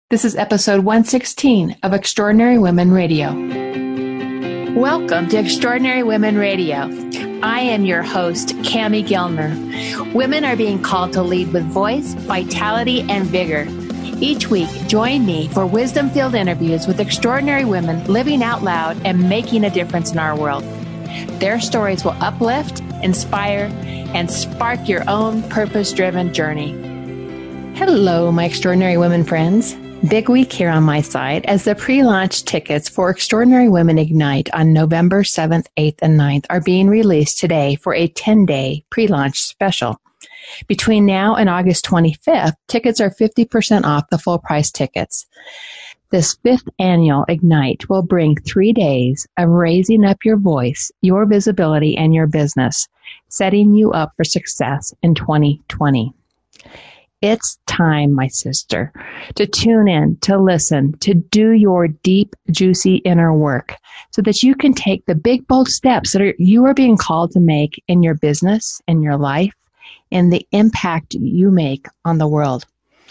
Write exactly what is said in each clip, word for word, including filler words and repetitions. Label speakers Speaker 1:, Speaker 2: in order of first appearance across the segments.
Speaker 1: This is episode one sixteen of Extraordinary Women Radio. Welcome to Extraordinary Women Radio. I am your host, Cami Gellner. Women are being called to lead with voice, vitality, and vigor. Each week, join me for wisdom-filled interviews with extraordinary women living out loud and making a difference in our world. Their stories will uplift, inspire, and spark your own purpose-driven journey. Hello, my extraordinary women friends. Big week here on my side as the pre-launch tickets for Extraordinary Women Ignite on November seventh, eighth, and ninth are being released today for a ten-day pre-launch special. Between now and August twenty-fifth, tickets are fifty percent off the full price tickets. This fifth annual Ignite will bring three days of raising up your voice, your visibility, and your business, setting you up for success in twenty twenty. It's time, my sister, to tune in, to listen, to do your deep, juicy inner work so that you can take the big, bold steps that are, you are being called to make in your business, in your life, and the impact you make on the world.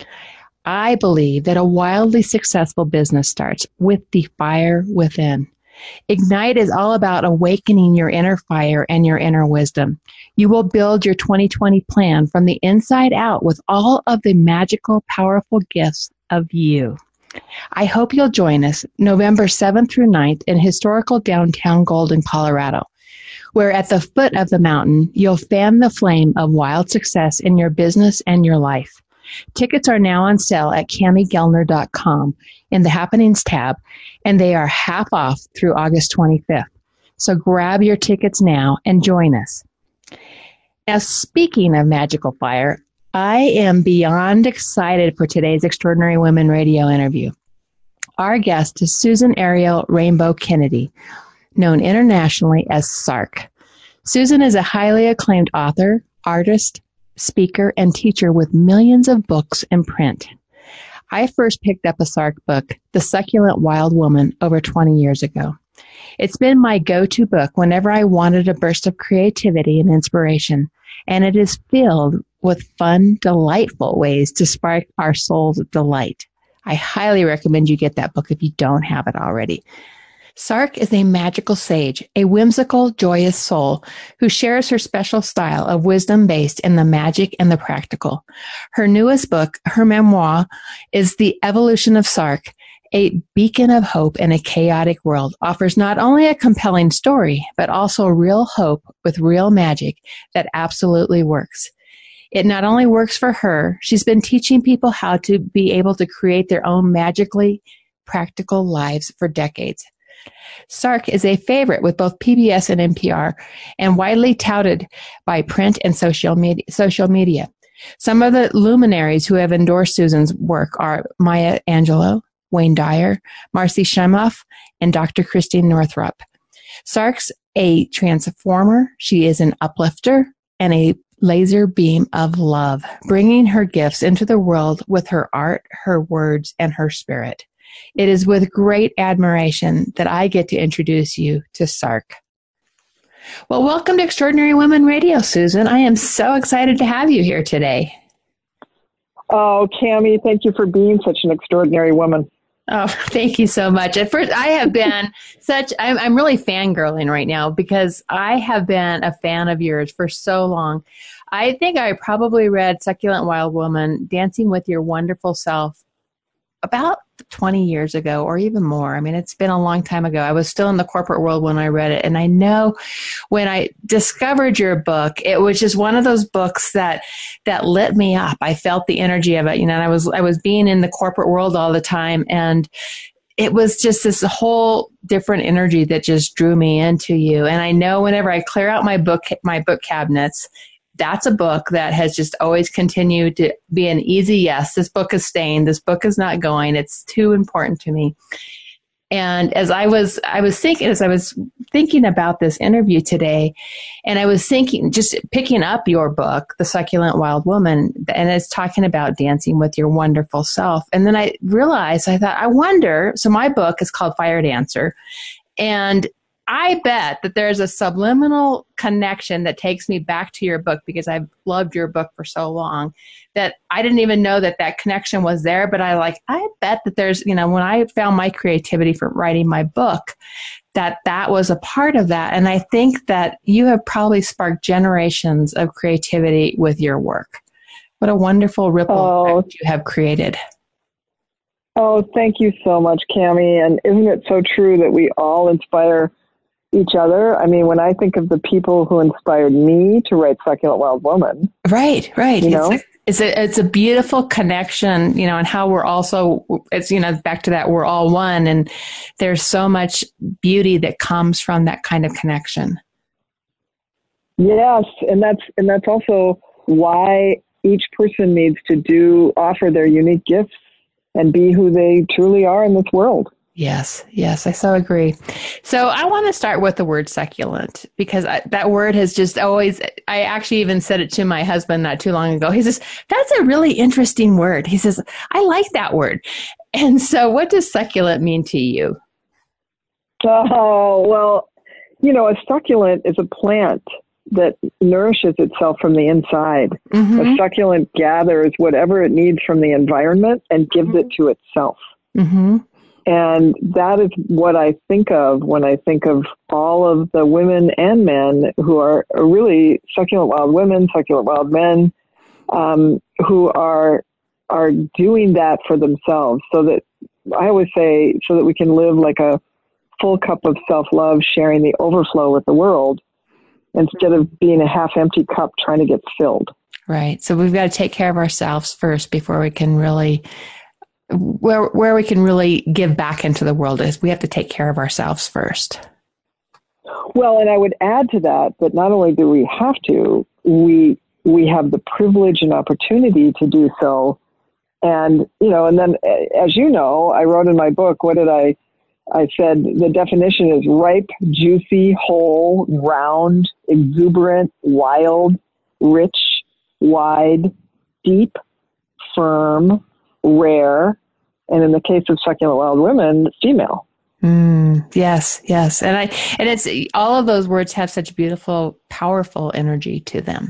Speaker 1: I believe that a wildly successful business starts with the fire within. Ignite is all about awakening your inner fire and your inner wisdom. You will build your twenty twenty plan from the inside out with all of the magical, powerful gifts of you. I hope you'll join us November seventh through ninth in historical downtown Golden, Colorado, where at the foot of the mountain, you'll fan the flame of wild success in your business and your life. Tickets are now on sale at cami gellner dot com in the Happenings tab, and they are half off through August twenty-fifth. So grab your tickets now and join us. Now, speaking of magical fire, I am beyond excited for today's Extraordinary Women Radio interview. Our guest is Susan Ariel Rainbow Kennedy, known internationally as Sark. Susan is a highly acclaimed author, artist, speaker, and teacher with millions of books in print. I first picked up a Sark book, The Succulent Wild Woman, over twenty years ago. It's been my go-to book whenever I wanted a burst of creativity and inspiration, and it is filled with fun, delightful ways to spark our soul's delight. I highly recommend you get that book if you don't have it already. Sark is a magical sage, a whimsical, joyous soul who shares her special style of wisdom based in the magic and the practical. Her newest book, her memoir, is The Evolution of Sark, a beacon of hope in a chaotic world, offers not only a compelling story, but also real hope with real magic that absolutely works. It not only works for her, she's been teaching people how to be able to create their own magically practical lives for decades. Sark is a favorite with both P B S and N P R and widely touted by print and social media. Social media. Some of the luminaries who have endorsed Susan's work are Maya Angelou, Wayne Dyer, Marcy Shimoff, and Doctor Christine Northrup. Sark's a transformer. She is an uplifter and a laser beam of love, bringing her gifts into the world with her art, her words, and her spirit. It is with great admiration that I get to introduce you to Sark. Well, welcome to Extraordinary Women Radio, Susan. I am so excited to have you here today.
Speaker 2: Oh, Cami, thank you for being such an extraordinary woman.
Speaker 1: Oh, thank you so much. At first, I have been such, I'm, I'm really fangirling right now because I have been a fan of yours for so long. I think I probably read Succulent Wild Woman, Dancing with Your Wonderful Self, about twenty years ago or even more. I mean, it's been a long time ago. I was still in the corporate world when I read it. And I know when I discovered your book, it was just one of those books that, that lit me up. I felt the energy of it. You know, and I was, I was being in the corporate world all the time. And it was just this whole different energy that just drew me into you. And I know whenever I clear out my book, my book cabinets, that's a book that has just always continued to be an easy yes. This book is staying. This book is not going. It's too important to me. And as I was, I was thinking, as I was thinking about this interview today, and I was thinking, just picking up your book, The Succulent Wild Woman, and it's talking about dancing with your wonderful self. And then I realized, I thought, I wonder, so my book is called Fire Dancer. And I bet that there's a subliminal connection that takes me back to your book, because I've loved your book for so long that I didn't even know that that connection was there. But I like, I bet that there's, you know, when I found my creativity for writing my book, that that was a part of that. And I think that you have probably sparked generations of creativity with your work. What a wonderful ripple
Speaker 2: oh.
Speaker 1: effect you have created.
Speaker 2: Oh, thank you so much, Cami. And isn't it so true that we all inspire each other? I mean, when I think of the people who inspired me to write Succulent Wild Woman.
Speaker 1: Right, right.
Speaker 2: You know?
Speaker 1: It's, a, it's, a, it's a beautiful connection, you know, and how we're also, it's, you know, back to that, we're all one. And there's so much beauty that comes from that kind of connection.
Speaker 2: Yes. And that's, and that's also why each person needs to do, offer their unique gifts and be who they truly are in this world.
Speaker 1: Yes, yes, I so agree. So I want to start with the word succulent, because I, that word has just always, I actually even said it to my husband not too long ago. He says, that's a really interesting word. He says, I like that word. And so what does succulent mean to you?
Speaker 2: Oh, well, you know, a succulent is a plant that nourishes itself from the inside. Mm-hmm. A succulent gathers whatever it needs from the environment and gives mm-hmm. it to itself. Mm-hmm. And that is what I think of when I think of all of the women and men who are really succulent wild women, succulent wild men, um, who are are doing that for themselves. So that, I always say, so that we can live like a full cup of self-love, sharing the overflow with the world, instead of being a half-empty cup trying to get filled.
Speaker 1: Right. So we've got to take care of ourselves first before we can really... Where where we can really give back into the world is we have to take care of ourselves first.
Speaker 2: Well, and I would add to that, that not only do we have to, we we have the privilege and opportunity to do so. And, you know, and then, as you know, I wrote in my book, what did I, I said, the definition is ripe, juicy, whole, round, exuberant, wild, rich, wide, deep, firm, rare, and in the case of Succulent Wild Women, female.
Speaker 1: Mm, yes, yes. And I and it's all of those words have such beautiful, powerful energy to them.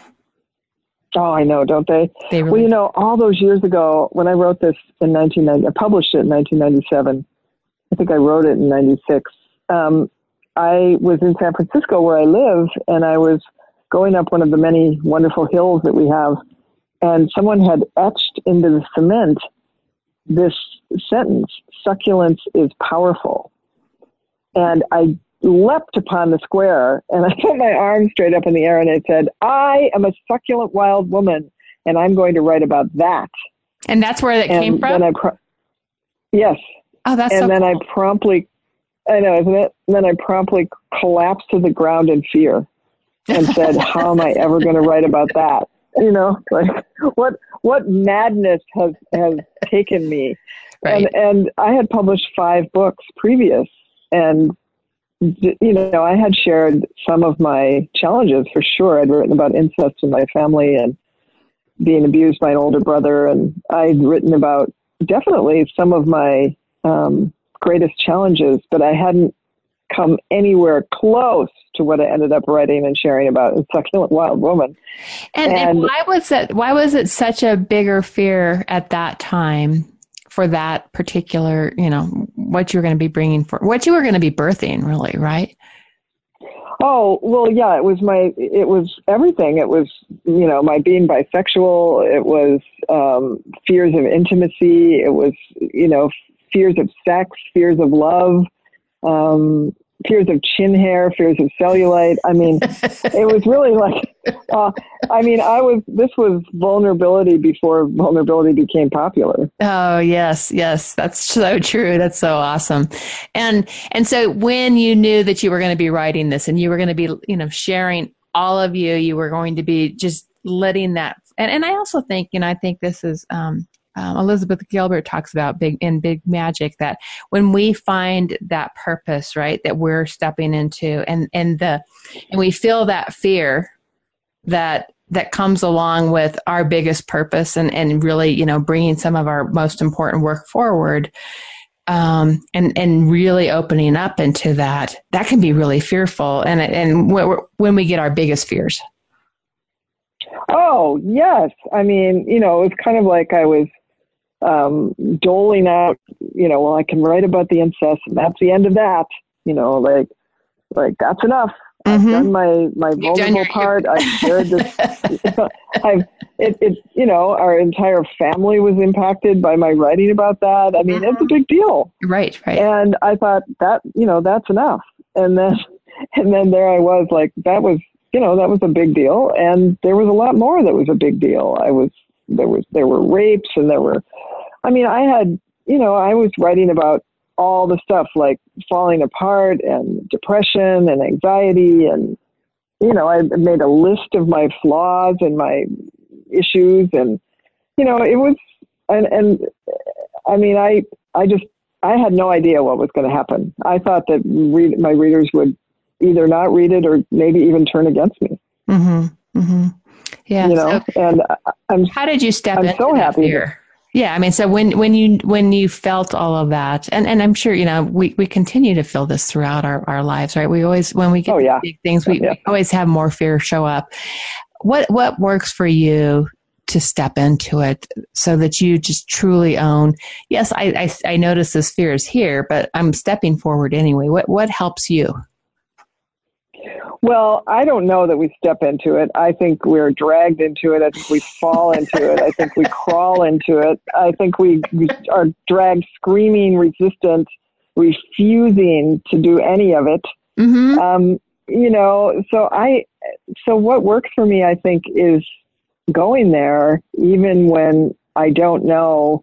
Speaker 2: Oh, I know, don't they?
Speaker 1: They really
Speaker 2: well, you know, all those years ago, when I wrote this in nineteen ninety, I published it in nineteen ninety-seven. I think I wrote it in ninety-six. Um, I was in San Francisco where I live, and I was going up one of the many wonderful hills that we have. And someone had etched into the cement this sentence, succulence is powerful. And I leapt upon the square and I put my arms straight up in the air and I said, I am a succulent wild woman and I'm going to write about that.
Speaker 1: And that's where that
Speaker 2: and
Speaker 1: came from?
Speaker 2: Then I pro- yes.
Speaker 1: Oh, that's
Speaker 2: and
Speaker 1: so
Speaker 2: then
Speaker 1: cool.
Speaker 2: I promptly, I know, isn't it? And then I promptly collapsed to the ground in fear and said, how am I ever going to write about that? You know, like what what madness has has taken me,
Speaker 1: right.
Speaker 2: and and I had published five books previous, and you know I had shared some of my challenges for sure. I'd written about incest in my family and being abused by an older brother, and I'd written about definitely some of my um, greatest challenges, but I hadn't come anywhere close to what I ended up writing and sharing about in Succulent Wild Woman.
Speaker 1: And, and, and why was it, why was it such a bigger fear at that time for that particular, you know, what you were going to be bringing for, what you were going to be birthing really, right?
Speaker 2: Oh, well, yeah, it was my, it was everything. It was, you know, my being bisexual. It was um, fears of intimacy. It was, you know, fears of sex, fears of love. Um, fears of chin hair, fears of cellulite. I mean, it was really like, uh, I mean, I was, this was vulnerability before vulnerability became popular.
Speaker 1: Oh, yes, yes. That's so true. That's so awesome. And, and so when you knew that you were going to be writing this and you were going to be, you know, sharing all of you, you were going to be just letting that, and, and I also think, you know, I think this is, um, Um, Elizabeth Gilbert talks about big in Big Magic that when we find that purpose, right, that we're stepping into, and and the and we feel that fear that that comes along with our biggest purpose, and and really, you know, bringing some of our most important work forward, um, and and really opening up into that, that can be really fearful. And and when we get our biggest fears.
Speaker 2: Oh yes, I mean, you know, it's kind of like I was um, doling out. You know, well, I can write about the incest, and that's the end of that. You know, like like that's enough. Mm-hmm. I've done my, my vulnerable your, part. Your... I've shared this. I've, it, it, you know, our entire family was impacted by my writing about that. I mean, mm-hmm. it's a big deal.
Speaker 1: Right, right.
Speaker 2: And I thought that, you know, that's enough. And then, and then there I was like, that was, you know, that was a big deal. And there was a lot more that was a big deal. I was, there was, there were rapes and there were, I mean, I had, you know, I was writing about all the stuff like falling apart and depression and anxiety. And, you know, I made a list of my flaws and my issues. And, you know, it was, and, and I mean, I, I just, I had no idea what was going to happen. I thought that read, my readers would either not read it or maybe even turn against me.
Speaker 1: Mm-hmm. Mm-hmm. Yeah.
Speaker 2: You know,
Speaker 1: so
Speaker 2: and I'm,
Speaker 1: how did you step
Speaker 2: I'm
Speaker 1: into
Speaker 2: so
Speaker 1: that
Speaker 2: happy
Speaker 1: fear? Yeah, I mean, so when, when you when you felt all of that, and, and I'm sure, you know, we, we continue to feel this throughout our, our lives, right? We always, when we get
Speaker 2: oh, yeah.
Speaker 1: big things, we, yeah. we always have more fear show up. What what works for you to step into it so that you just truly own, yes, I, I, I notice this fear is here, but I'm stepping forward anyway. What what helps you?
Speaker 2: Well, I don't know that we step into it. I think we're dragged into it. I think we fall into it. I think we crawl into it. I think we, we are dragged screaming, resistant, refusing to do any of it. Mm-hmm. Um, you know, so I, so what works for me, I think, is going there, even when I don't know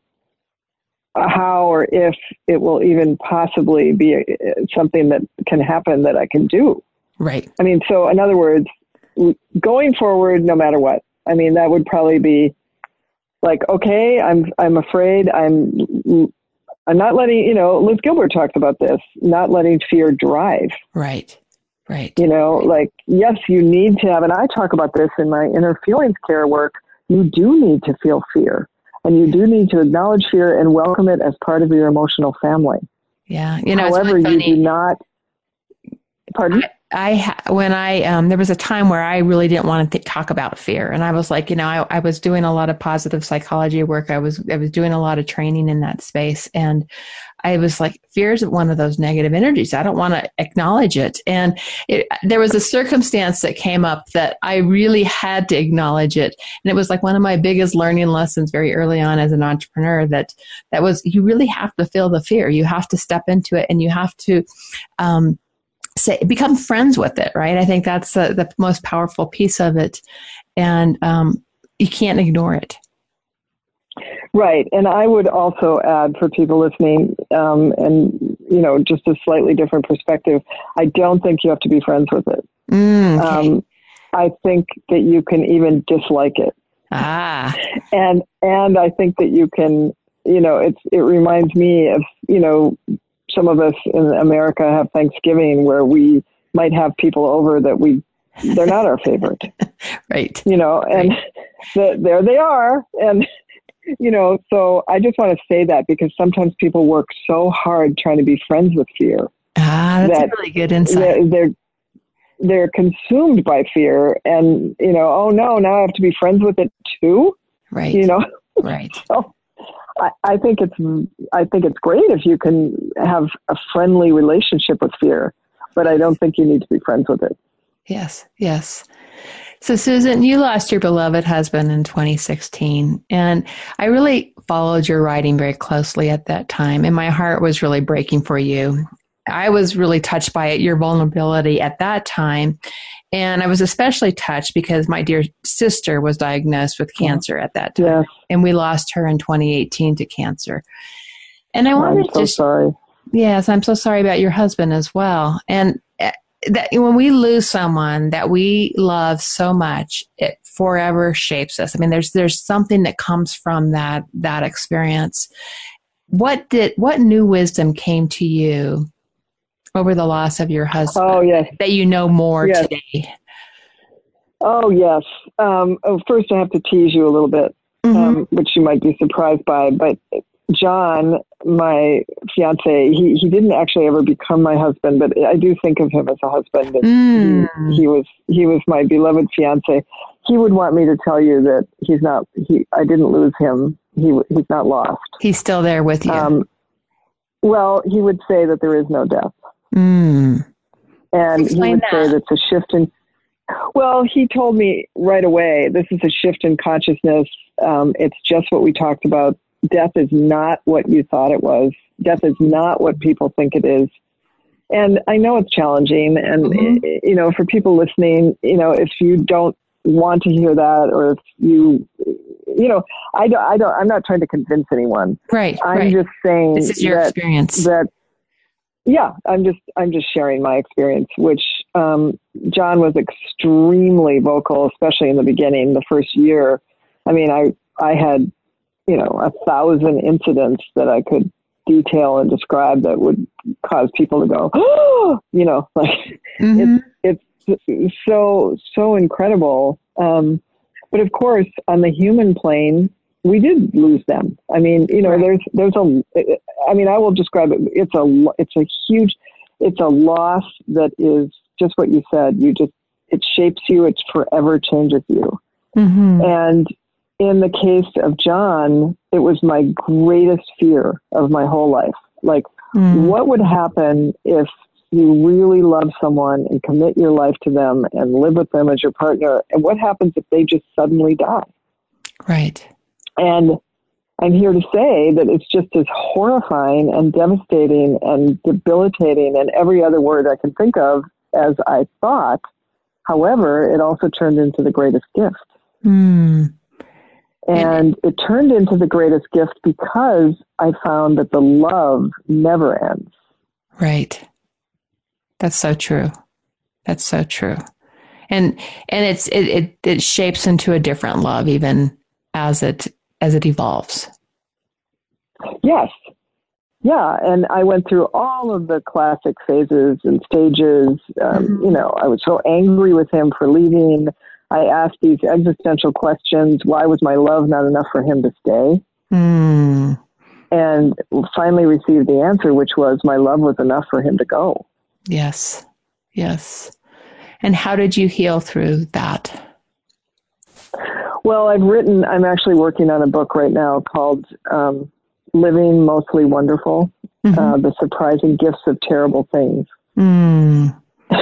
Speaker 2: how or if it will even possibly be a, something that can happen that I can do.
Speaker 1: Right.
Speaker 2: I mean, so in other words, going forward, no matter what, I mean, that would probably be like, okay, I'm, I'm afraid I'm, I'm not letting, you know, Liz Gilbert talks about this, not letting fear drive.
Speaker 1: Right. Right.
Speaker 2: You know, like, yes, you need to have, and I talk about this in my inner feelings care work. You do need to feel fear, and you do need to acknowledge fear and welcome it as part of your emotional family.
Speaker 1: Yeah. You know,
Speaker 2: however,
Speaker 1: it's really funny.
Speaker 2: You do not, pardon?
Speaker 1: I, I, when I, um, there was a time where I really didn't want to th- talk about fear. And I was like, you know, I, I was doing a lot of positive psychology work. I was, I was doing a lot of training in that space. And I was like, fear is one of those negative energies. I don't want to acknowledge it. And it, there was a circumstance that came up that I really had to acknowledge it. And it was like one of my biggest learning lessons very early on as an entrepreneur, that, that was, you really have to feel the fear. You have to step into it, and you have to, um, say, become friends with it, right? I think that's the, the most powerful piece of it. And um, you can't ignore it.
Speaker 2: Right. And I would also add for people listening, um, and, you know, just a slightly different perspective, I don't think you have to be friends with it.
Speaker 1: Mm, okay.
Speaker 2: um, I think that you can even dislike it.
Speaker 1: Ah.
Speaker 2: And, and I think that you can, you know, it's, it reminds me of, you know, some of us in America have Thanksgiving where we might have people over that we, they're not our favorite.
Speaker 1: Right.
Speaker 2: You know, and right. the, there they are. And, you know, so I just want to say that because sometimes people work so hard trying to be friends with fear.
Speaker 1: Ah, that's
Speaker 2: that
Speaker 1: a really good insight.
Speaker 2: They're, they're, they're consumed by fear, and, you know, oh no, now I have to be friends with it too.
Speaker 1: Right.
Speaker 2: You know?
Speaker 1: Right.
Speaker 2: So, I, I think it's I think it's great if you can have a friendly relationship with fear, but I don't think you need to be friends with it.
Speaker 1: Yes, yes. So, Susan, you lost your beloved husband in twenty sixteen, and I really followed your writing very closely at that time, and my heart was really breaking for you. I was really touched by it, your vulnerability at that time. And I was especially touched because my dear sister was diagnosed with cancer at that time. Yes. And we lost her in twenty eighteen to cancer. And I wanted
Speaker 2: I'm so
Speaker 1: to...
Speaker 2: sorry.
Speaker 1: Yes, I'm so sorry about your husband as well. And that when we lose someone that we love so much, it forever shapes us. I mean, there's there's something that comes from that that experience. What did what new wisdom came to you over the loss of your husband?
Speaker 2: Oh, yes.
Speaker 1: That you know more
Speaker 2: yes.
Speaker 1: today?
Speaker 2: Oh, yes. Um, oh, first, I have to tease you a little bit, mm-hmm. um, which you might be surprised by. But John, my fiance. He he didn't actually ever become my husband, but I do think of him as a husband. And mm. he, he was he was my beloved fiance. He would want me to tell you that he's not. He I didn't lose him. He he's not lost.
Speaker 1: He's still there with you. Um,
Speaker 2: well, he would say that there is no death,
Speaker 1: mm.
Speaker 2: and
Speaker 1: Explain
Speaker 2: he would
Speaker 1: that.
Speaker 2: say that's a shift in. Well, he told me right away, this is a shift in consciousness. Um, it's just what we talked about. Death is not what you thought it was. Death is not what people think it is. And I know it's challenging. And, mm-hmm. you know, for people listening, you know, if you don't want to hear that, or if you, you know, I don't, I don't, I'm not trying to convince anyone.
Speaker 1: Right.
Speaker 2: I'm
Speaker 1: right.
Speaker 2: just saying
Speaker 1: this is your
Speaker 2: that,
Speaker 1: experience.
Speaker 2: That, yeah, I'm just, I'm just sharing my experience, which, um, John was extremely vocal, especially in the beginning, the first year. I mean, I, I had, you know, a thousand incidents that I could detail and describe that would cause people to go, oh, you know, like mm-hmm. it's, it's so, so incredible. Um, but of course, on the human plane, we did lose them. I mean, you know, right. there's, there's a, I mean, I will describe it. It's a, it's a huge, it's a loss that is just what you said. You just, it shapes you. It forever changes you.
Speaker 1: Mm-hmm.
Speaker 2: And in the case of John, it was my greatest fear of my whole life. Like, mm. what would happen if you really love someone and commit your life to them and live with them as your partner? And what happens if they just suddenly die?
Speaker 1: Right.
Speaker 2: And I'm here to say that it's just as horrifying and devastating and debilitating and every other word I can think of as I thought. However, it also turned into the greatest gift.
Speaker 1: Mm.
Speaker 2: And it turned into the greatest gift because I found that the love never ends.
Speaker 1: Right. That's so true. That's so true. And and it's it, it it shapes into a different love even as it as it evolves.
Speaker 2: Yes. Yeah. And I went through all of the classic phases and stages. Um, mm-hmm. You know, I was so angry with him for leaving. I asked these existential questions. Why was my love not enough for him to stay?
Speaker 1: Mm.
Speaker 2: And finally received the answer, which was my love was enough for him to go.
Speaker 1: Yes. Yes. And how did you heal through that?
Speaker 2: Well, I've written, I'm actually working on a book right now called um, Living Mostly Wonderful, mm-hmm. uh, The Surprising Gifts of Terrible Things.
Speaker 1: Mm.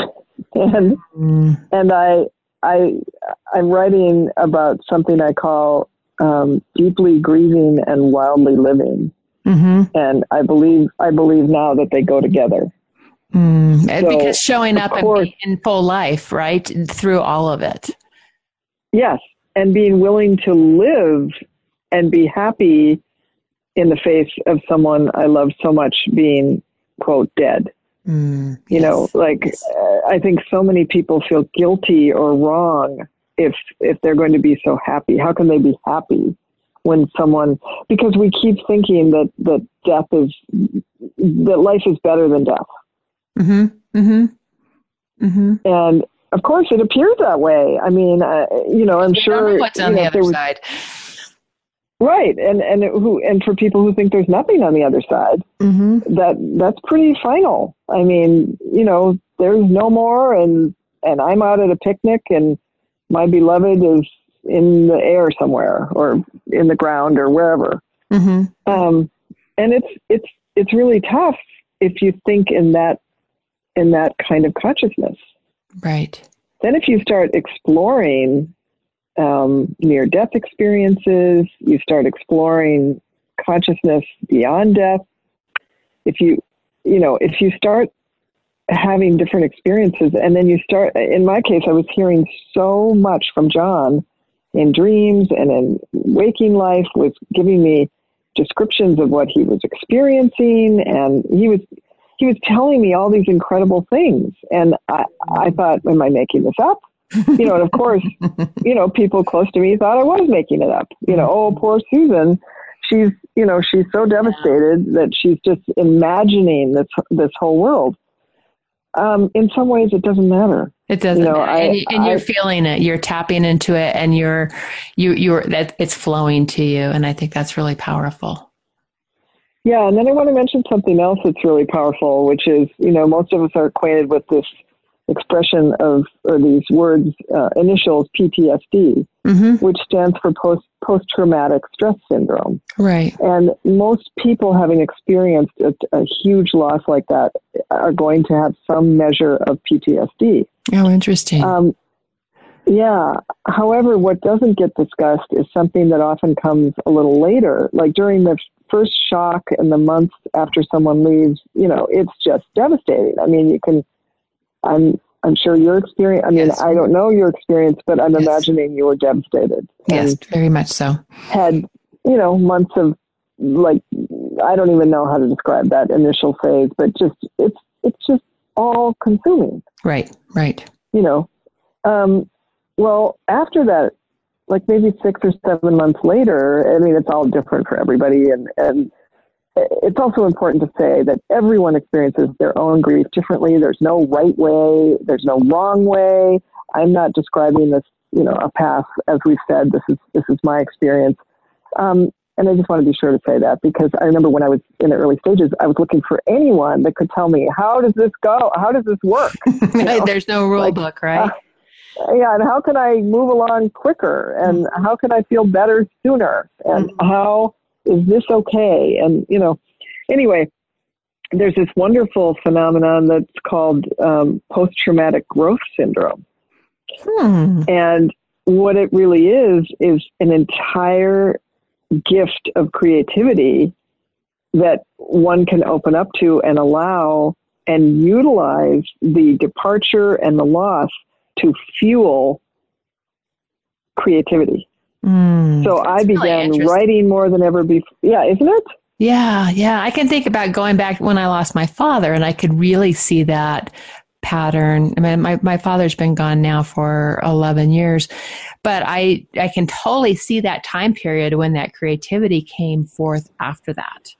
Speaker 2: and mm. and I, I, I'm writing about something I call um, deeply grieving and wildly living.
Speaker 1: Mm-hmm.
Speaker 2: And I believe, I believe now that they go together.
Speaker 1: Mm. So, because showing up course, in full life, right? Through all of it.
Speaker 2: Yes. And being willing to live and be happy in the face of someone I love so much being, quote, dead.
Speaker 1: Mm,
Speaker 2: you
Speaker 1: yes,
Speaker 2: know, like
Speaker 1: yes.
Speaker 2: uh, I think so many people feel guilty or wrong if if they're going to be so happy. How can they be happy when someone, because we keep thinking that, that death is, that life is better than death.
Speaker 1: Mm-hmm. Mm-hmm. Mm-hmm.
Speaker 2: And of course, it appears that way. I mean, uh, you know, I'm
Speaker 1: we
Speaker 2: sure
Speaker 1: don't know what's on
Speaker 2: you know,
Speaker 1: the other
Speaker 2: was,
Speaker 1: side,
Speaker 2: right? And and it, who and for people who think there's nothing on the other side,
Speaker 1: mm-hmm.
Speaker 2: that that's pretty final. I mean, you know, there's no more, and and I'm out at a picnic, and my beloved is in the air somewhere, or in the ground, or wherever.
Speaker 1: Mm-hmm.
Speaker 2: Um, and it's it's it's really tough if you think in that in that kind of consciousness.
Speaker 1: Right.
Speaker 2: Then if you start exploring um, near-death experiences, you start exploring consciousness beyond death. If you, you know, if you start having different experiences, and then you start, in my case, I was hearing so much from John in dreams and in waking life, was giving me descriptions of what he was experiencing, and he was He was telling me all these incredible things. And I, I thought, am I making this up? You know, and of course, you know, people close to me thought I was making it up. You know, oh, poor Susan. She's, you know, she's so devastated that she's just imagining this, this whole world. Um, in some ways, it doesn't matter.
Speaker 1: It doesn't,
Speaker 2: you know,
Speaker 1: matter.
Speaker 2: I,
Speaker 1: and, and you're
Speaker 2: I,
Speaker 1: feeling it. You're tapping into it, and you're, you, you're that it's flowing to you. And I think that's really powerful.
Speaker 2: Yeah, and then I want to mention something else that's really powerful, which is, you know, most of us are acquainted with this expression of, or these words, uh, initials, P T S D, mm-hmm. which stands for post, post-traumatic stress syndrome.
Speaker 1: Right.
Speaker 2: And most people having experienced a, a huge loss like that are going to have some measure of P T S D.
Speaker 1: Oh, interesting. Um,
Speaker 2: yeah. However, what doesn't get discussed is something that often comes a little later, like during the first shock and the months after someone leaves. You know, it's just devastating. I mean, you can, I'm, I'm sure your experience, I mean, yes. I don't know your experience, but I'm yes. imagining you were devastated.
Speaker 1: Yes, very much so.
Speaker 2: Had, you know, months of, like, I don't even know how to describe that initial phase, but just, it's, it's just all consuming.
Speaker 1: Right, right.
Speaker 2: You know, um, well, after that, like maybe six or seven months later, I mean, it's all different for everybody. And, and it's also important to say that everyone experiences their own grief differently. There's no right way. There's no wrong way. I'm not describing this, you know, a path. As we've said, this is, this is my experience. Um, and I just want to be sure to say that, because I remember when I was in the early stages, I was looking for anyone that could tell me, how does this go? How does this work? You know?
Speaker 1: There's no rule like, book, right?
Speaker 2: Uh, Yeah, and how can I move along quicker? And mm-hmm. how can I feel better sooner? And mm-hmm. how is this okay? And, you know, anyway, there's this wonderful phenomenon that's called um, post-traumatic growth syndrome. Hmm. And what it really is, is an entire gift of creativity that one can open up to and allow and utilize the departure and the loss to fuel creativity. Mm, so I began really writing more than ever before. Yeah, isn't it?
Speaker 1: Yeah, yeah. I can think about going back when I lost my father, and I could really see that pattern. I mean, my, my father's been gone now for eleven years, but I, I can totally see that time period when that creativity came forth after that.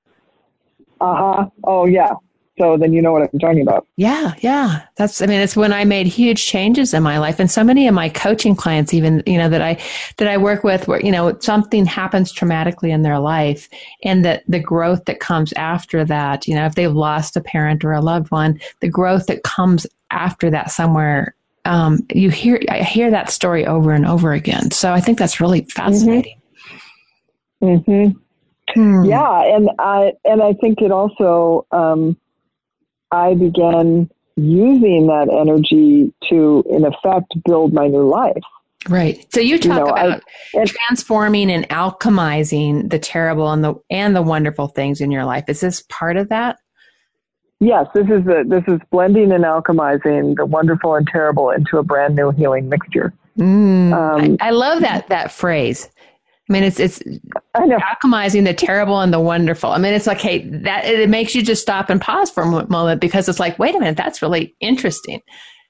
Speaker 2: Uh-huh. Oh, yeah. So then you know what I'm talking about.
Speaker 1: Yeah, yeah. That's, I mean, it's when I made huge changes in my life. And so many of my coaching clients, even, you know, that I, that I work with, where, you know, something happens traumatically in their life, and that the growth that comes after that, you know, if they've lost a parent or a loved one, the growth that comes after that somewhere, um, you hear, I hear that story over and over again. So I think that's really fascinating.
Speaker 2: Mm-hmm. Mm-hmm. Hmm. Yeah. And I, and I think it also, um, I began using that energy to, in effect, build my new life.
Speaker 1: Right. So you talk you know, about I, and, transforming and alchemizing the terrible and the and the wonderful things in your life. Is this part of that?
Speaker 2: Yes, this is the this is blending and alchemizing the wonderful and terrible into a brand new healing mixture.
Speaker 1: Mm, um, I, I love that that phrase. I mean, it's it's alchemizing the terrible and the wonderful. I mean, it's like, hey, that it makes you just stop and pause for a moment, because it's like, wait a minute, that's really interesting.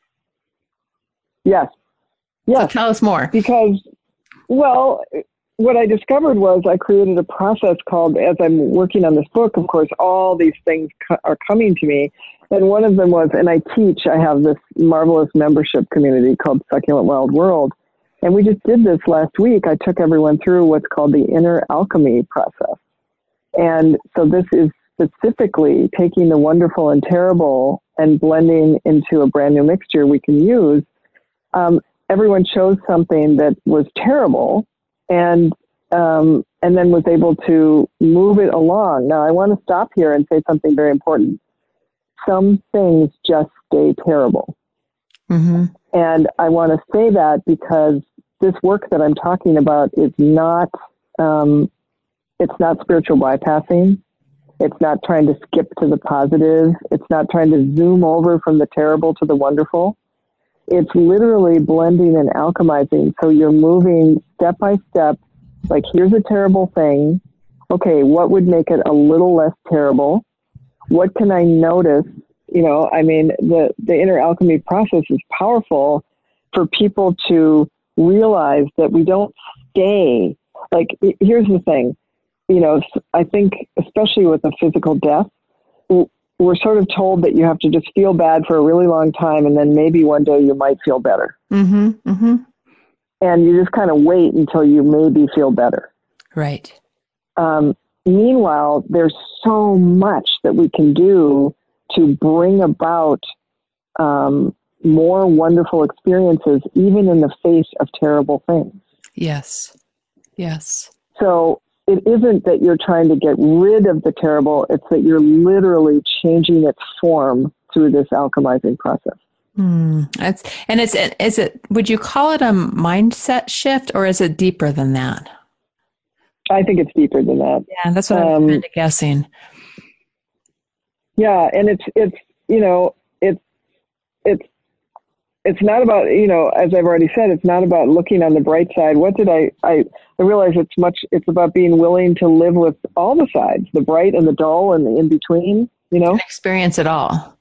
Speaker 2: Yes. Yes.
Speaker 1: So tell us more.
Speaker 2: Because, well, what I discovered was I created a process called, as I'm working on this book, of course, all these things co- are coming to me. And one of them was, and I teach, I have this marvelous membership community called Succulent Wild World. And we just did this last week. I took everyone through what's called the inner alchemy process. And so this is specifically taking the wonderful and terrible and blending into a brand new mixture we can use. Um, everyone chose something that was terrible and um, and then was able to move it along. Now, I want to stop here and say something very important. Some things just stay terrible. Mm-hmm. And I want to say that because this work that I'm talking about is not, um, it's not spiritual bypassing. It's not trying to skip to the positive. It's not trying to zoom over from the terrible to the wonderful. It's literally blending and alchemizing. So you're moving step by step, like here's a terrible thing. Okay, what would make it a little less terrible? What can I notice? You know, I mean, the, the inner alchemy process is powerful for people to realize that we don't stay. Like, here's the thing, you know, I think especially with a physical death, we're sort of told that you have to just feel bad for a really long time, and then maybe one day you might feel better. Mm-hmm, mm-hmm. And you just kind of wait until you maybe feel better.
Speaker 1: Right.
Speaker 2: Um, meanwhile, there's so much that we can do to bring about um, more wonderful experiences, even in the face of terrible things.
Speaker 1: Yes. Yes.
Speaker 2: So it isn't that you're trying to get rid of the terrible, it's that you're literally changing its form through this alchemizing process.
Speaker 1: Mm, it's, and it's, is it, would you call it a mindset shift, or is it deeper than that?
Speaker 2: I think it's deeper than that.
Speaker 1: Yeah, that's what um, I'm kind of guessing.
Speaker 2: Yeah, and it's, it's, you know, it's, it's, it's not about, you know, as I've already said, it's not about looking on the bright side. What did I, I, I realize it's much, it's about being willing to live with all the sides, the bright and the dull and the in-between, you know?
Speaker 1: Experience it all.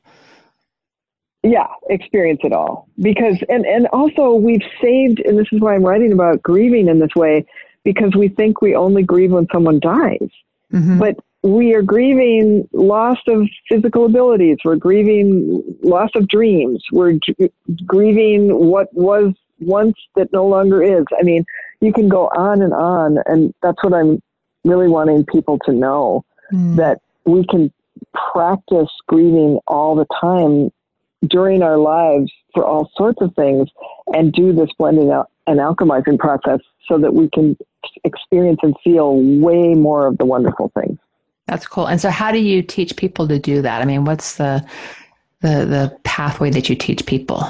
Speaker 2: Yeah, experience it all. Because, and, and also we've saved, and this is why I'm writing about grieving in this way, because we think we only grieve when someone dies. Mm-hmm. But we are grieving loss of physical abilities. We're grieving loss of dreams. We're g- grieving what was once that no longer is. I mean, you can go on and on. And that's what I'm really wanting people to know, mm. that we can practice grieving all the time during our lives for all sorts of things, and do this blending out and alchemizing process so that we can experience and feel way more of the wonderful things.
Speaker 1: That's cool. And so how do you teach people to do that? I mean, what's the the, the pathway that you teach people?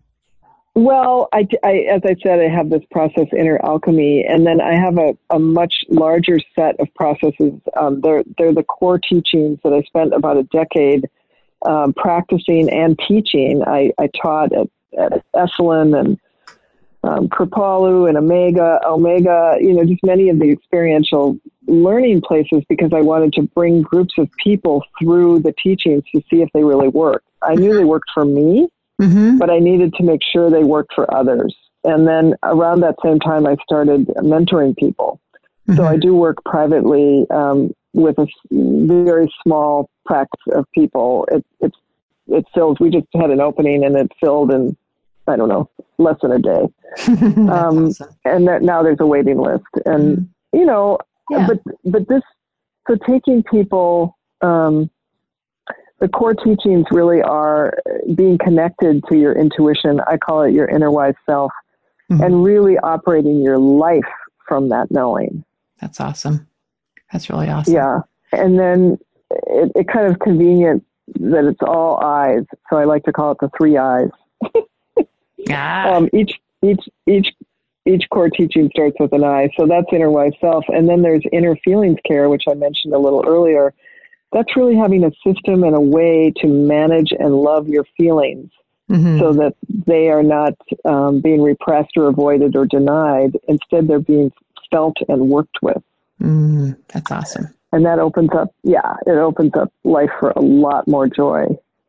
Speaker 2: Well, I, I, as I said, I have this process, Inner Alchemy, and then I have a, a much larger set of processes. Um, they're, they're the core teachings that I spent about a decade um, practicing and teaching. I, I taught at, at Esalen and um, Kripalu and Omega, Omega, you know, just many of the experiential learning places, because I wanted to bring groups of people through the teachings to see if they really worked. I knew they worked for me, mm-hmm. but I needed to make sure they worked for others. And then around that same time, I started mentoring people. Mm-hmm. So I do work privately um, with a very small practice of people. It, it, it fills, we just had an opening and it filled in, I don't know, less than a day. um, awesome. And that now there's a waiting list. And, mm-hmm. you know, yeah. but, but this, so taking people, um, the core teachings really are being connected to your intuition. I call it your inner wise self, mm-hmm. and really operating your life from that knowing.
Speaker 1: That's awesome. That's really awesome.
Speaker 2: Yeah. And then it, it kind of convenient that it's all eyes. So I like to call it the three eyes.
Speaker 1: ah.
Speaker 2: um, each, each, each, each core teaching starts with an eye. So that's inner wise self. And then there's inner feelings care, which I mentioned a little earlier. That's really having a system and a way to manage and love your feelings, mm-hmm. so that they are not um, being repressed or avoided or denied. Instead, they're being felt and worked with.
Speaker 1: Mm, that's awesome.
Speaker 2: And that opens up, yeah, it opens up life for a lot more joy.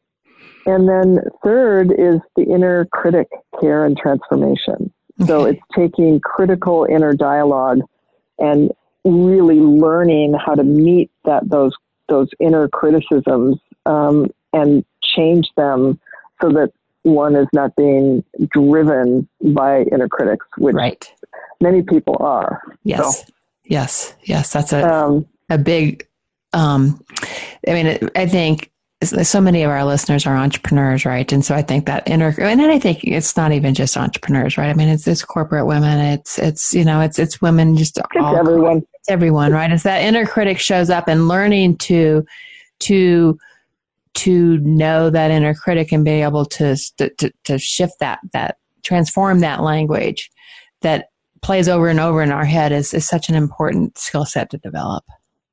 Speaker 2: And then third is the inner critic care and transformation. Okay. So it's taking critical inner dialogue and really learning how to meet that those those inner criticisms um, and change them so that one is not being driven by inner critics, which right. many people are.
Speaker 1: Yes, so, yes, yes. That's a
Speaker 2: um,
Speaker 1: a big. Um, I mean, I think so many of our listeners are entrepreneurs, right? And so I think that inner, and I think it's not even just entrepreneurs, right? I mean, it's it's corporate women, it's it's you know, it's it's women, just
Speaker 2: it's
Speaker 1: all
Speaker 2: everyone.
Speaker 1: It's everyone, right? It's that inner critic shows up, and learning to to to know that inner critic and be able to to to shift that that transform that language that plays over and over in our head is is such an important skill set to develop.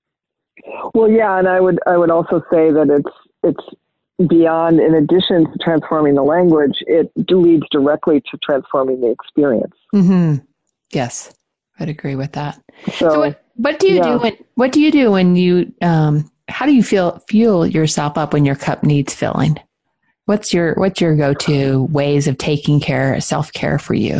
Speaker 2: Well, yeah, and I would I would also say that it's it's beyond, in addition to transforming the language, it leads directly to transforming the experience.
Speaker 1: Mm-hmm. Yes, I'd agree with that.
Speaker 2: So,
Speaker 1: so what, what do you yeah. do when what do you do when you um, how do you feel fuel yourself up when your cup needs filling? What's your what's your go-to ways of taking care, self-care for you?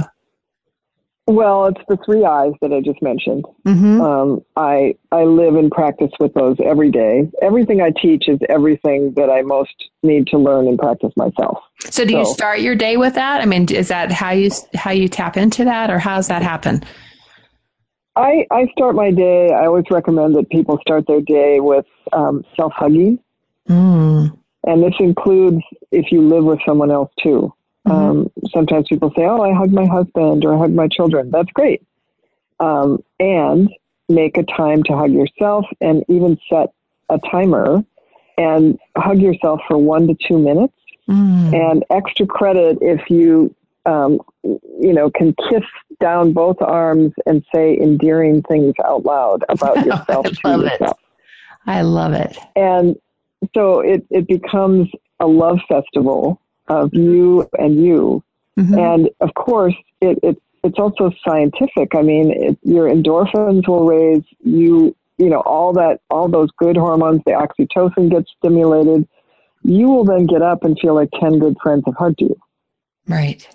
Speaker 2: Well, it's the three I's that I just mentioned.
Speaker 1: Mm-hmm.
Speaker 2: Um, I I live and practice with those every day. Everything I teach is everything that I most need to learn and practice myself.
Speaker 1: So, do so, you start your day with that? I mean, is that how you how you tap into that, or how does that happen?
Speaker 2: I, I start my day, I always recommend that people start their day with um, self-hugging. Mm. And this includes if you live with someone else too. Mm-hmm. Um, sometimes people say, oh, I hug my husband or I hug my children. That's great. Um, and make a time to hug yourself and even set a timer and hug yourself for one to two minutes. Mm. And extra credit if you, um, you know, can kiss down both arms and say endearing things out loud about yourself to
Speaker 1: love
Speaker 2: yourself.
Speaker 1: It. I love it.
Speaker 2: And so it, it becomes a love festival of you and you. Mm-hmm. And of course, it, it, it's also scientific. I mean, it, your endorphins will raise you, you know, all that, all those good hormones, the oxytocin gets stimulated. You will then get up and feel like ten good friends have hugged you.
Speaker 1: Right.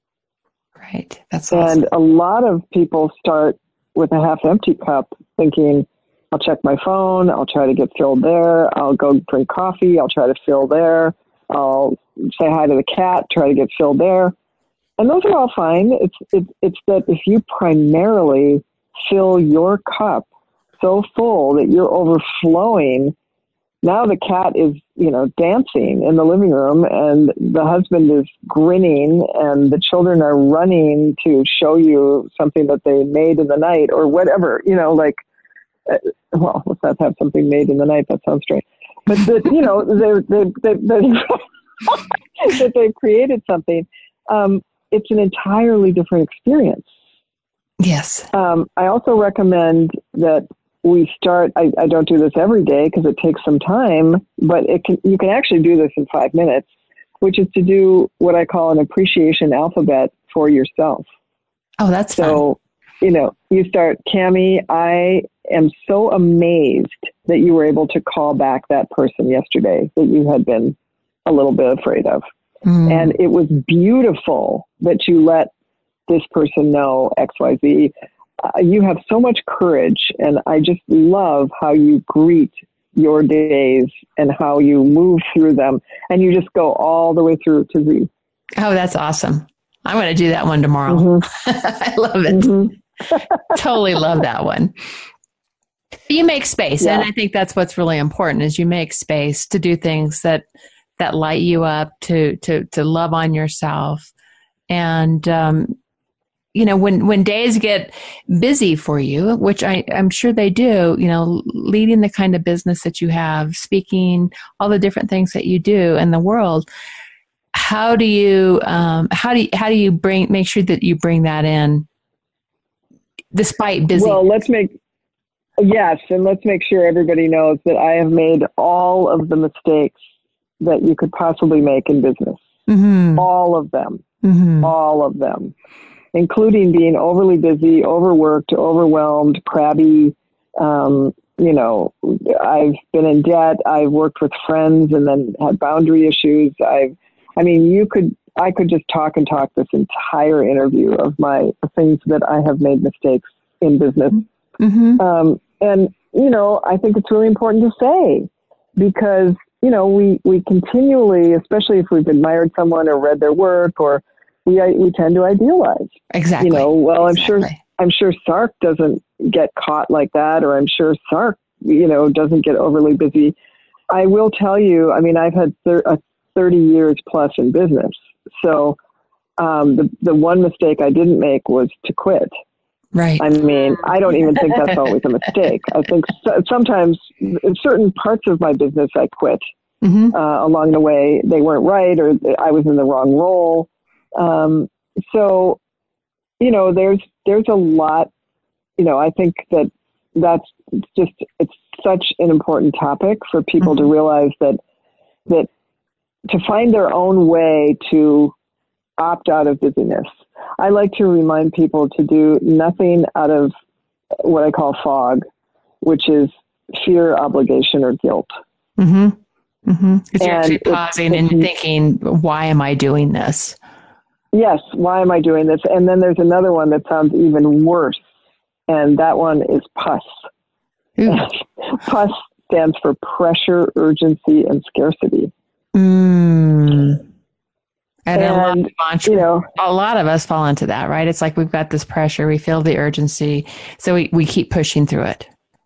Speaker 1: Right. That's awesome.
Speaker 2: And a lot of people start with a half empty cup thinking, I'll check my phone. I'll try to get filled there. I'll go drink coffee. I'll try to fill there. I'll say hi to the cat, try to get filled there. And those are all fine. It's, it, it's that if you primarily fill your cup so full that you're overflowing, now the cat is, you know, dancing in the living room and the husband is grinning and the children are running to show you something that they made in the night or whatever, you know, like, uh, well, let's not have something made in the night. That sounds strange. But, that, you know, they're, they're, they're, they're that they've created something. Um, it's an entirely different experience.
Speaker 1: Yes.
Speaker 2: Um, I also recommend that we start, I, I don't do this every day because it takes some time, but it can, you can actually do this in five minutes, which is to do what I call an appreciation alphabet for yourself.
Speaker 1: Oh, that's
Speaker 2: so,
Speaker 1: fun.
Speaker 2: You know, you start, Cami, I am so amazed that you were able to call back that person yesterday that you had been a little bit afraid of. Mm. And it was beautiful that you let this person know X Y Z. Uh, you have so much courage, and I just love how you greet your days and how you move through them, and you just go all the way through to Z.
Speaker 1: Oh, that's awesome. I'm going to do that one tomorrow. Mm-hmm. I love it. Mm-hmm. Totally love that one. You make space, yeah. And I think that's what's really important is you make space to do things that that light you up, to to to love on yourself. And um you know, when, when days get busy for you, which I, I'm sure they do, you know, leading the kind of business that you have, speaking, all the different things that you do in the world, how do you, um, how do you, how do you bring, make sure that you bring that in despite busy?
Speaker 2: Well, let's make, yes. And let's make sure everybody knows that I have made all of the mistakes that you could possibly make in business. Mm-hmm. All of them, mm-hmm. all of them. Including being overly busy, overworked, overwhelmed, crabby. Um, you know, I've been in debt. I've worked with friends and then had boundary issues. I've, I mean, you could, I could just talk and talk this entire interview of my things that I have made mistakes in business. Mm-hmm. Um, and, you know, I think it's really important to say because, you know, we, we continually, especially if we've admired someone or read their work or We, we tend to idealize.
Speaker 1: Exactly.
Speaker 2: You know, well,
Speaker 1: exactly.
Speaker 2: I'm sure, I'm sure Sark doesn't get caught like that, or I'm sure Sark, you know, doesn't get overly busy. I will tell you, I mean, I've had thir- uh, thirty years plus in business. So um, the, the one mistake I didn't make was to quit.
Speaker 1: Right.
Speaker 2: I mean, I don't even think that's always a mistake. I think so, sometimes in certain parts of my business, I quit mm-hmm. uh, along the way. They weren't right, or I was in the wrong role. Um, so, you know, there's, there's a lot, you know, I think that that's just, it's such an important topic for people mm-hmm. to realize that, that to find their own way to opt out of busyness. I like to remind people to do nothing out of what I call fog, which is fear, obligation, or guilt.
Speaker 1: Mm-hmm. Mm-hmm. It's actually pausing it's, it's, and thinking, why am I doing this?
Speaker 2: Yes, why am I doing this? And then there's another one that sounds even worse, and that one is PUS. PUS stands for pressure, urgency, and scarcity.
Speaker 1: Mm. And, and a, lot of entre-
Speaker 2: you know,
Speaker 1: a lot of us fall into that, right? It's like we've got this pressure, we feel the urgency, so we, we keep pushing through it.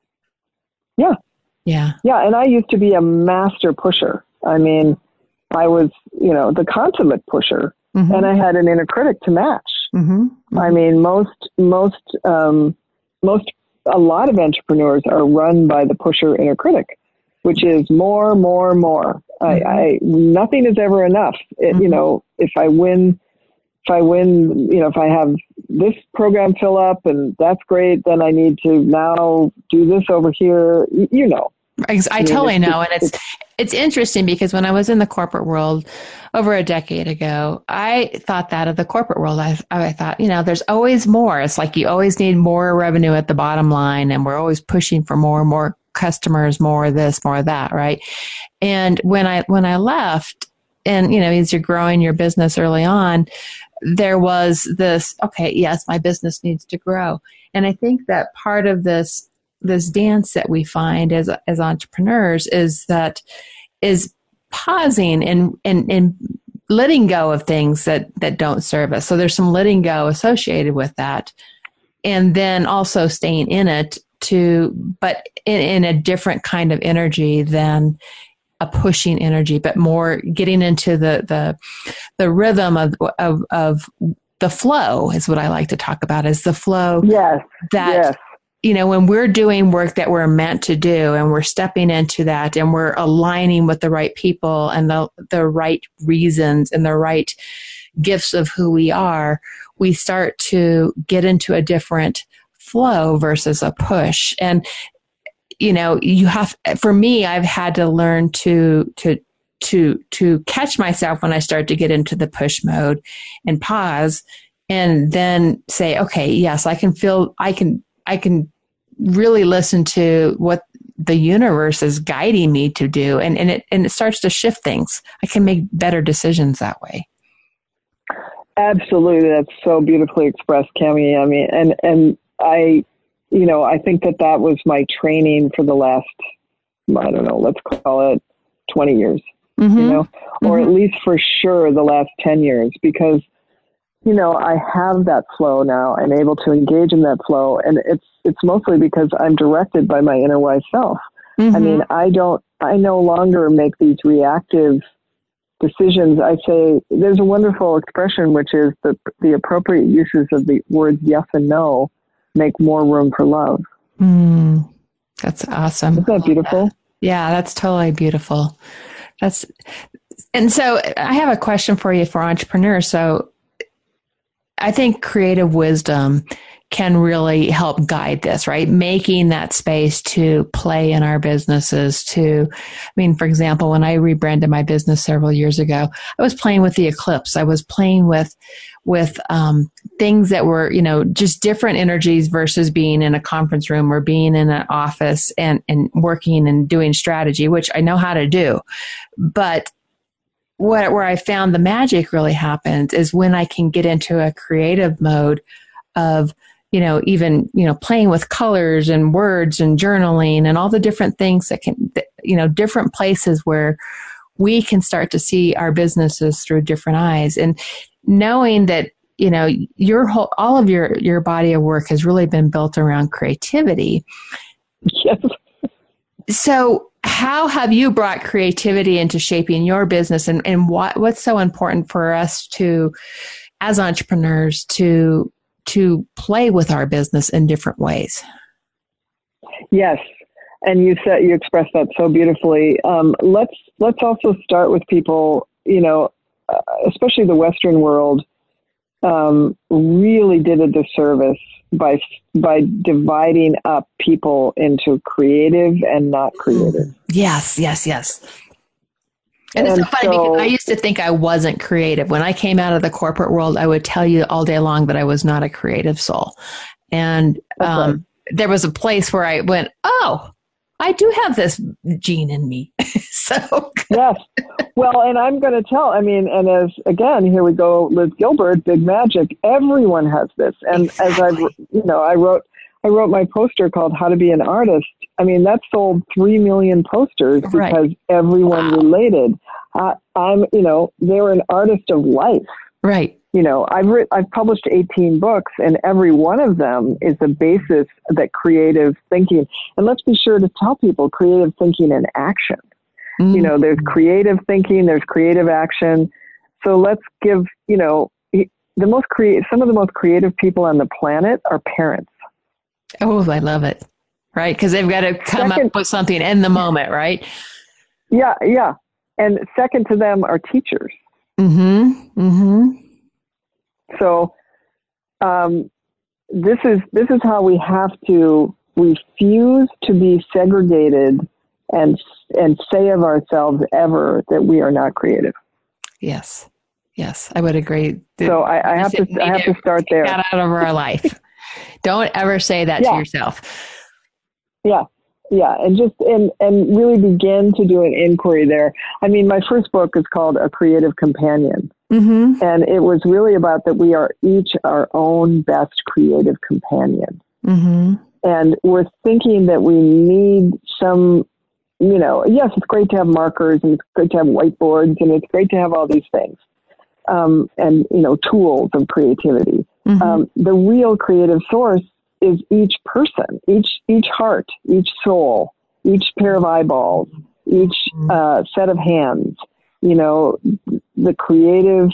Speaker 2: Yeah.
Speaker 1: Yeah.
Speaker 2: Yeah, and I used to be a master pusher. I mean, I was, you know, the consummate pusher, mm-hmm. and I had an inner critic to match. Mm-hmm. Mm-hmm. I mean, most, most, um, most, a lot of entrepreneurs are run by the pusher inner critic, which is more, more, more. Mm-hmm. I, I, nothing is ever enough. It, mm-hmm. You know, if I win, if I win, you know, if I have this program fill up and that's great, then I need to now do this over here. You know,
Speaker 1: I, I totally know. And it's, it's interesting because when I was in the corporate world over a decade ago, I thought that of the corporate world. I, I thought, you know, there's always more. It's like you always need more revenue at the bottom line, and we're always pushing for more and more customers, more of this, more of that, right? And when I when I left, and you know, as you're growing your business early on, there was this, okay, yes, my business needs to grow. And I think that part of this this dance that we find as as entrepreneurs is that is pausing and and and letting go of things that that don't serve us. So there's some letting go associated with that, and then also staying in it to, but in, in a different kind of energy than a pushing energy, but more getting into the the the rhythm of of of the flow is what I like to talk about, is the flow.
Speaker 2: Yes.
Speaker 1: That
Speaker 2: yes.
Speaker 1: You know, when we're doing work that we're meant to do and we're stepping into that and we're aligning with the right people and the, the right reasons and the right gifts of who we are, we start to get into a different flow versus a push. And, you know, you have, for me, I've had to learn to, to, to, to catch myself when I start to get into the push mode and pause and then say, okay, yes, I can feel, I can, I can really listen to what the universe is guiding me to do. And, and it, and it starts to shift things. I can make better decisions that way.
Speaker 2: Absolutely. That's so beautifully expressed, Cami. I mean, and, and I, you know, I think that that was my training for the last, I don't know, let's call it twenty years, mm-hmm. you know, mm-hmm. or at least for sure the last ten years, because, you know, I have that flow now. I'm able to engage in that flow. And it's, it's mostly because I'm directed by my inner wise self. Mm-hmm. I mean, I don't, I no longer make these reactive decisions. I say, there's a wonderful expression, which is the, the appropriate uses of the words yes and no make more room for love.
Speaker 1: Mm, that's awesome.
Speaker 2: Isn't that beautiful?
Speaker 1: Yeah, that's totally beautiful. That's, and so I have a question for you for entrepreneurs. So I think creative wisdom can really help guide this, right? Making that space to play in our businesses to, I mean, for example, when I rebranded my business several years ago, I was playing with the eclipse. I was playing with, with, um, things that were, you know, just different energies versus being in a conference room or being in an office and, and working and doing strategy, which I know how to do. But what, where I found the magic really happens is when I can get into a creative mode of, you know, even, you know, playing with colors and words and journaling and all the different things that can, you know, different places where we can start to see our businesses through different eyes. And knowing that, you know, your whole, all of your, your body of work has really been built around creativity.
Speaker 2: Yes.
Speaker 1: So how have you brought creativity into shaping your business, and, and what, what's so important for us to, as entrepreneurs, to, to play with our business in different ways?
Speaker 2: Yes. And you said, you expressed that so beautifully. Um, let's, let's also start with people, you know, uh, especially the Western world, um, really did a disservice by, by dividing up people into creative and not creative.
Speaker 1: Yes, yes, yes. And,
Speaker 2: and
Speaker 1: it's so funny so, because I used to think I wasn't creative. When I came out of the corporate world, I would tell you all day long that I was not a creative soul. And um, right. there was a place where I went, oh, I do have this gene in me. So
Speaker 2: yes. Well, and I'm going to tell, I mean, and as, again, here we go, Liz Gilbert, Big Magic. Everyone has this. And exactly. as I've, you know, I wrote, I wrote my poster called How to Be an Artist. I mean, that sold three million posters because right. everyone wow. related. Uh, I'm, you know, they're an artist of life.
Speaker 1: Right.
Speaker 2: You know, I've writ- I've published eighteen books, and every one of them is the basis that creative thinking. And let's be sure to tell people creative thinking and action. Mm-hmm. You know, there's creative thinking, there's creative action. So let's give, you know, the most creative, some of the most creative people on the planet are parents.
Speaker 1: Oh, I love it. Right. Because they've got to come second, up with something in the moment, right?
Speaker 2: Yeah. Yeah. And second to them are teachers.
Speaker 1: Mm-hmm. Mm-hmm.
Speaker 2: So, um, this is, this is how we have to refuse to be segregated and, and say of ourselves ever that we are not creative.
Speaker 1: Yes. Yes. I would agree.
Speaker 2: So I, I have to, I have to start there.
Speaker 1: Get out of our life. Don't ever say that
Speaker 2: yeah.
Speaker 1: to yourself.
Speaker 2: Yeah. Yeah. And just, and, and really begin to do an inquiry there. I mean, my first book is called A Creative Companion. Mm-hmm. And it was really about that we are each our own best creative companion. Mm-hmm. And we're thinking that we need some, you know, yes, it's great to have markers and it's great to have whiteboards and it's great to have all these things. Um, and, you know, tools of creativity. Mm-hmm. Um, the real creative source is each person, each, each heart, each soul, each pair of eyeballs, each uh, set of hands. You know, the creative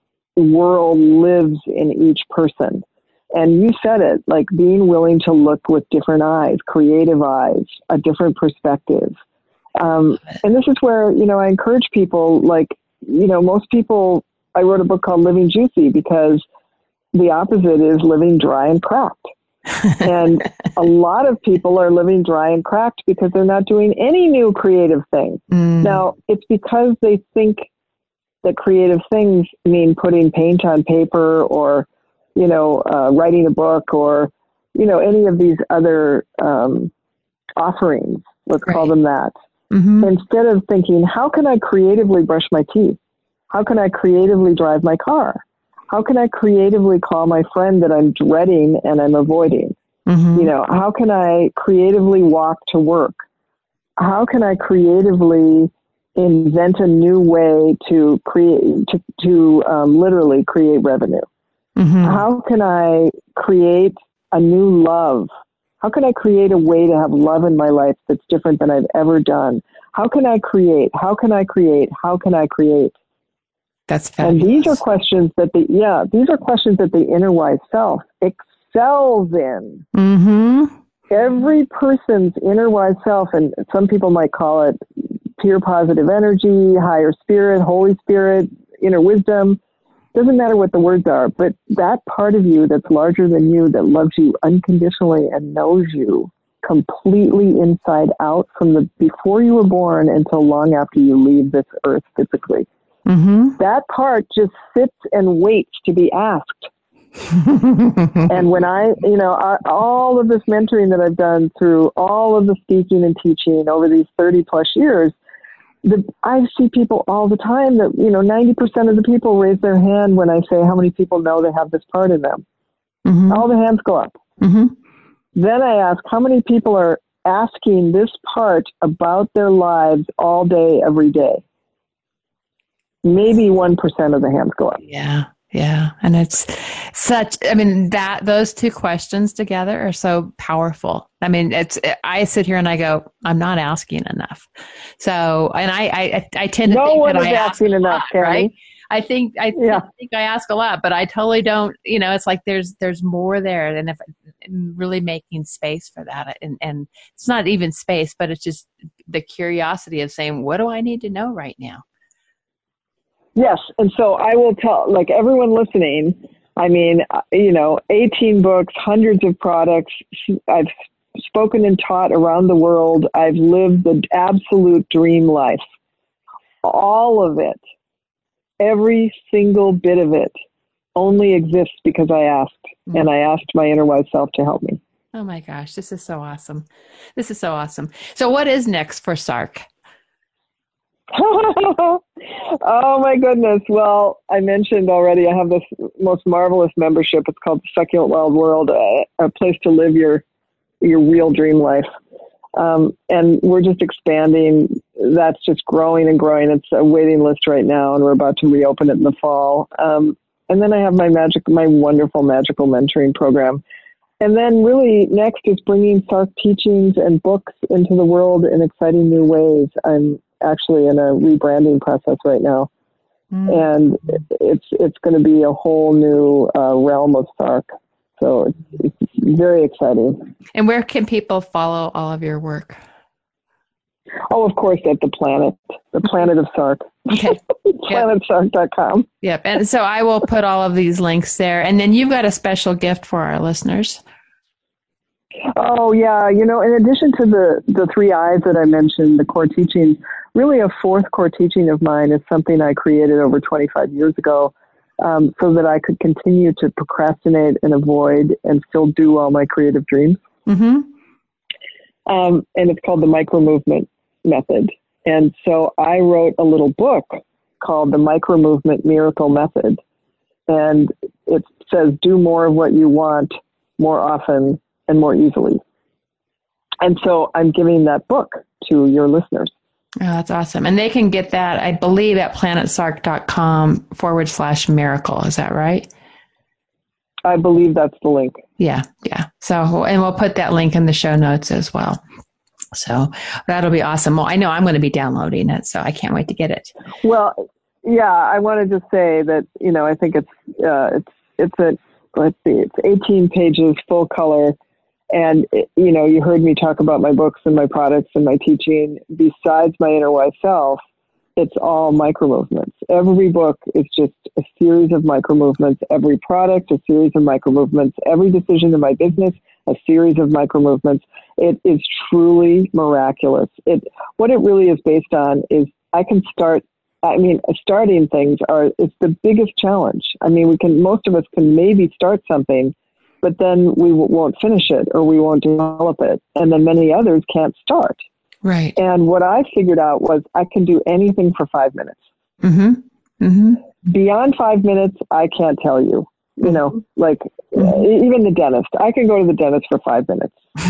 Speaker 2: world lives in each person. And you said it, like being willing to look with different eyes, creative eyes, a different perspective. Um, and this is where, you know, I encourage people, like, you know, most people, I wrote a book called Living Juicy because the opposite is living dry and cracked. And a lot of people are living dry and cracked because they're not doing any new creative thing. Mm. Now, it's because they think that creative things mean putting paint on paper or, you know, uh, writing a book or, you know, any of these other um, offerings, let's right. call them that. Mm-hmm. Instead of thinking, how can I creatively brush my teeth? How can I creatively drive my car? How can I creatively call my friend that I'm dreading and I'm avoiding? Mm-hmm. You know, how can I creatively walk to work? How can I creatively invent a new way to create, to, to um, literally create revenue? Mm-hmm. How can I create a new love? How can I create a way to have love in my life that's different than I've ever done? How can I create? How can I create? How can I create?
Speaker 1: That's fabulous.
Speaker 2: And these are questions that the, yeah, these are questions that the inner wise self excels in. Mm-hmm. Every person's inner wise self, and some people might call it pure positive energy, higher spirit, Holy Spirit, inner wisdom. Doesn't matter what the words are, but that part of you that's larger than you, that loves you unconditionally and knows you completely inside out from the before you were born until long after you leave this earth physically. Mm-hmm. That part just sits and waits to be asked. And when I, you know, I, all of this mentoring that I've done through all of the speaking and teaching over these thirty plus years, the, I see people all the time that, you know, ninety percent of the people raise their hand when I say how many people know they have this part in them. Mm-hmm. All the hands go up. Mm-hmm. Then I ask how many people are asking this part about their lives all day, every day. Maybe one percent of the hands go up.
Speaker 1: Yeah. Yeah. And it's such, I mean, that, those two questions together are so powerful. I mean, it's, I sit here and I go, I'm not asking enough. So, and I, I, I tend to
Speaker 2: no
Speaker 1: think
Speaker 2: one
Speaker 1: that
Speaker 2: is
Speaker 1: I ask
Speaker 2: asking enough,
Speaker 1: lot, right? I think, I
Speaker 2: yeah.
Speaker 1: think I ask a lot, but I totally don't, you know, it's like there's, there's more there. And if I'm really making space for that, and, and it's not even space, but it's just the curiosity of saying, what do I need to know right now?
Speaker 2: Yes. And so I will tell, like everyone listening, I mean, you know, eighteen books, hundreds of products. I've spoken and taught around the world. I've lived the absolute dream life. All of it, every single bit of it only exists because I asked. Mm-hmm. And I asked my inner wise self to help me.
Speaker 1: Oh my gosh, this is so awesome. This is so awesome. So what is next for Sark?
Speaker 2: Oh my goodness. Well, I mentioned already, I have this most marvelous membership. It's called the Succulent Wild World, a, a place to live your, your real dream life. Um, and we're just expanding. That's just growing and growing. It's a waiting list right now, and we're about to reopen it in the fall. Um, and then I have my magic, my wonderful magical mentoring program. And then really next is bringing Sark teachings and books into the world in exciting new ways. I'm actually in a rebranding process right now. Mm. And it's it's going to be a whole new uh, realm of Sark. So it's, it's very exciting.
Speaker 1: And where can people follow all of your work?
Speaker 2: Oh, of course, at the planet, the planet of Sark.
Speaker 1: Okay.
Speaker 2: planet sark dot com.
Speaker 1: Yep. And so I will put all of these links there. And then you've got a special gift for our listeners.
Speaker 2: Oh, yeah. You know, in addition to the, the three I's that I mentioned, the core teachings, really a fourth core teaching of mine is something I created over twenty-five years ago um, so that I could continue to procrastinate and avoid and still do all my creative dreams. Mm-hmm. Um, and it's called the Micro Movement Method. And so I wrote a little book called the Micro Movement Miracle Method. And it says, do more of what you want more often and more easily. And so I'm giving that book to your listeners.
Speaker 1: Oh, that's awesome. And they can get that, I believe, at planetsark.com forward slash miracle. Is that right?
Speaker 2: I believe that's the link.
Speaker 1: Yeah, yeah. So, and we'll put that link in the show notes as well. So that'll be awesome. Well, I know I'm going to be downloading it, so I can't wait to get it.
Speaker 2: Well, yeah, I want to just say that, you know, I think it's, uh, it's, it's a, let's see, it's eighteen pages, full color. And, it, you know, you heard me talk about my books and my products and my teaching. Besides my inner wise self, it's all micro movements. Every book is just a series of micro movements. Every product, a series of micro movements. Every decision in my business, a series of micro movements. It is truly miraculous. It, what it really is based on is I can start, I mean, starting things are, it's the biggest challenge. I mean, we can, most of us can maybe start something, but then we w- won't finish it or we won't develop it. And then many others can't start.
Speaker 1: Right.
Speaker 2: And what I figured out was I can do anything for five minutes. Mm-hmm. Mm-hmm. Beyond five minutes, I can't tell you. You know, like mm-hmm. even the dentist. I can go to the dentist for five minutes.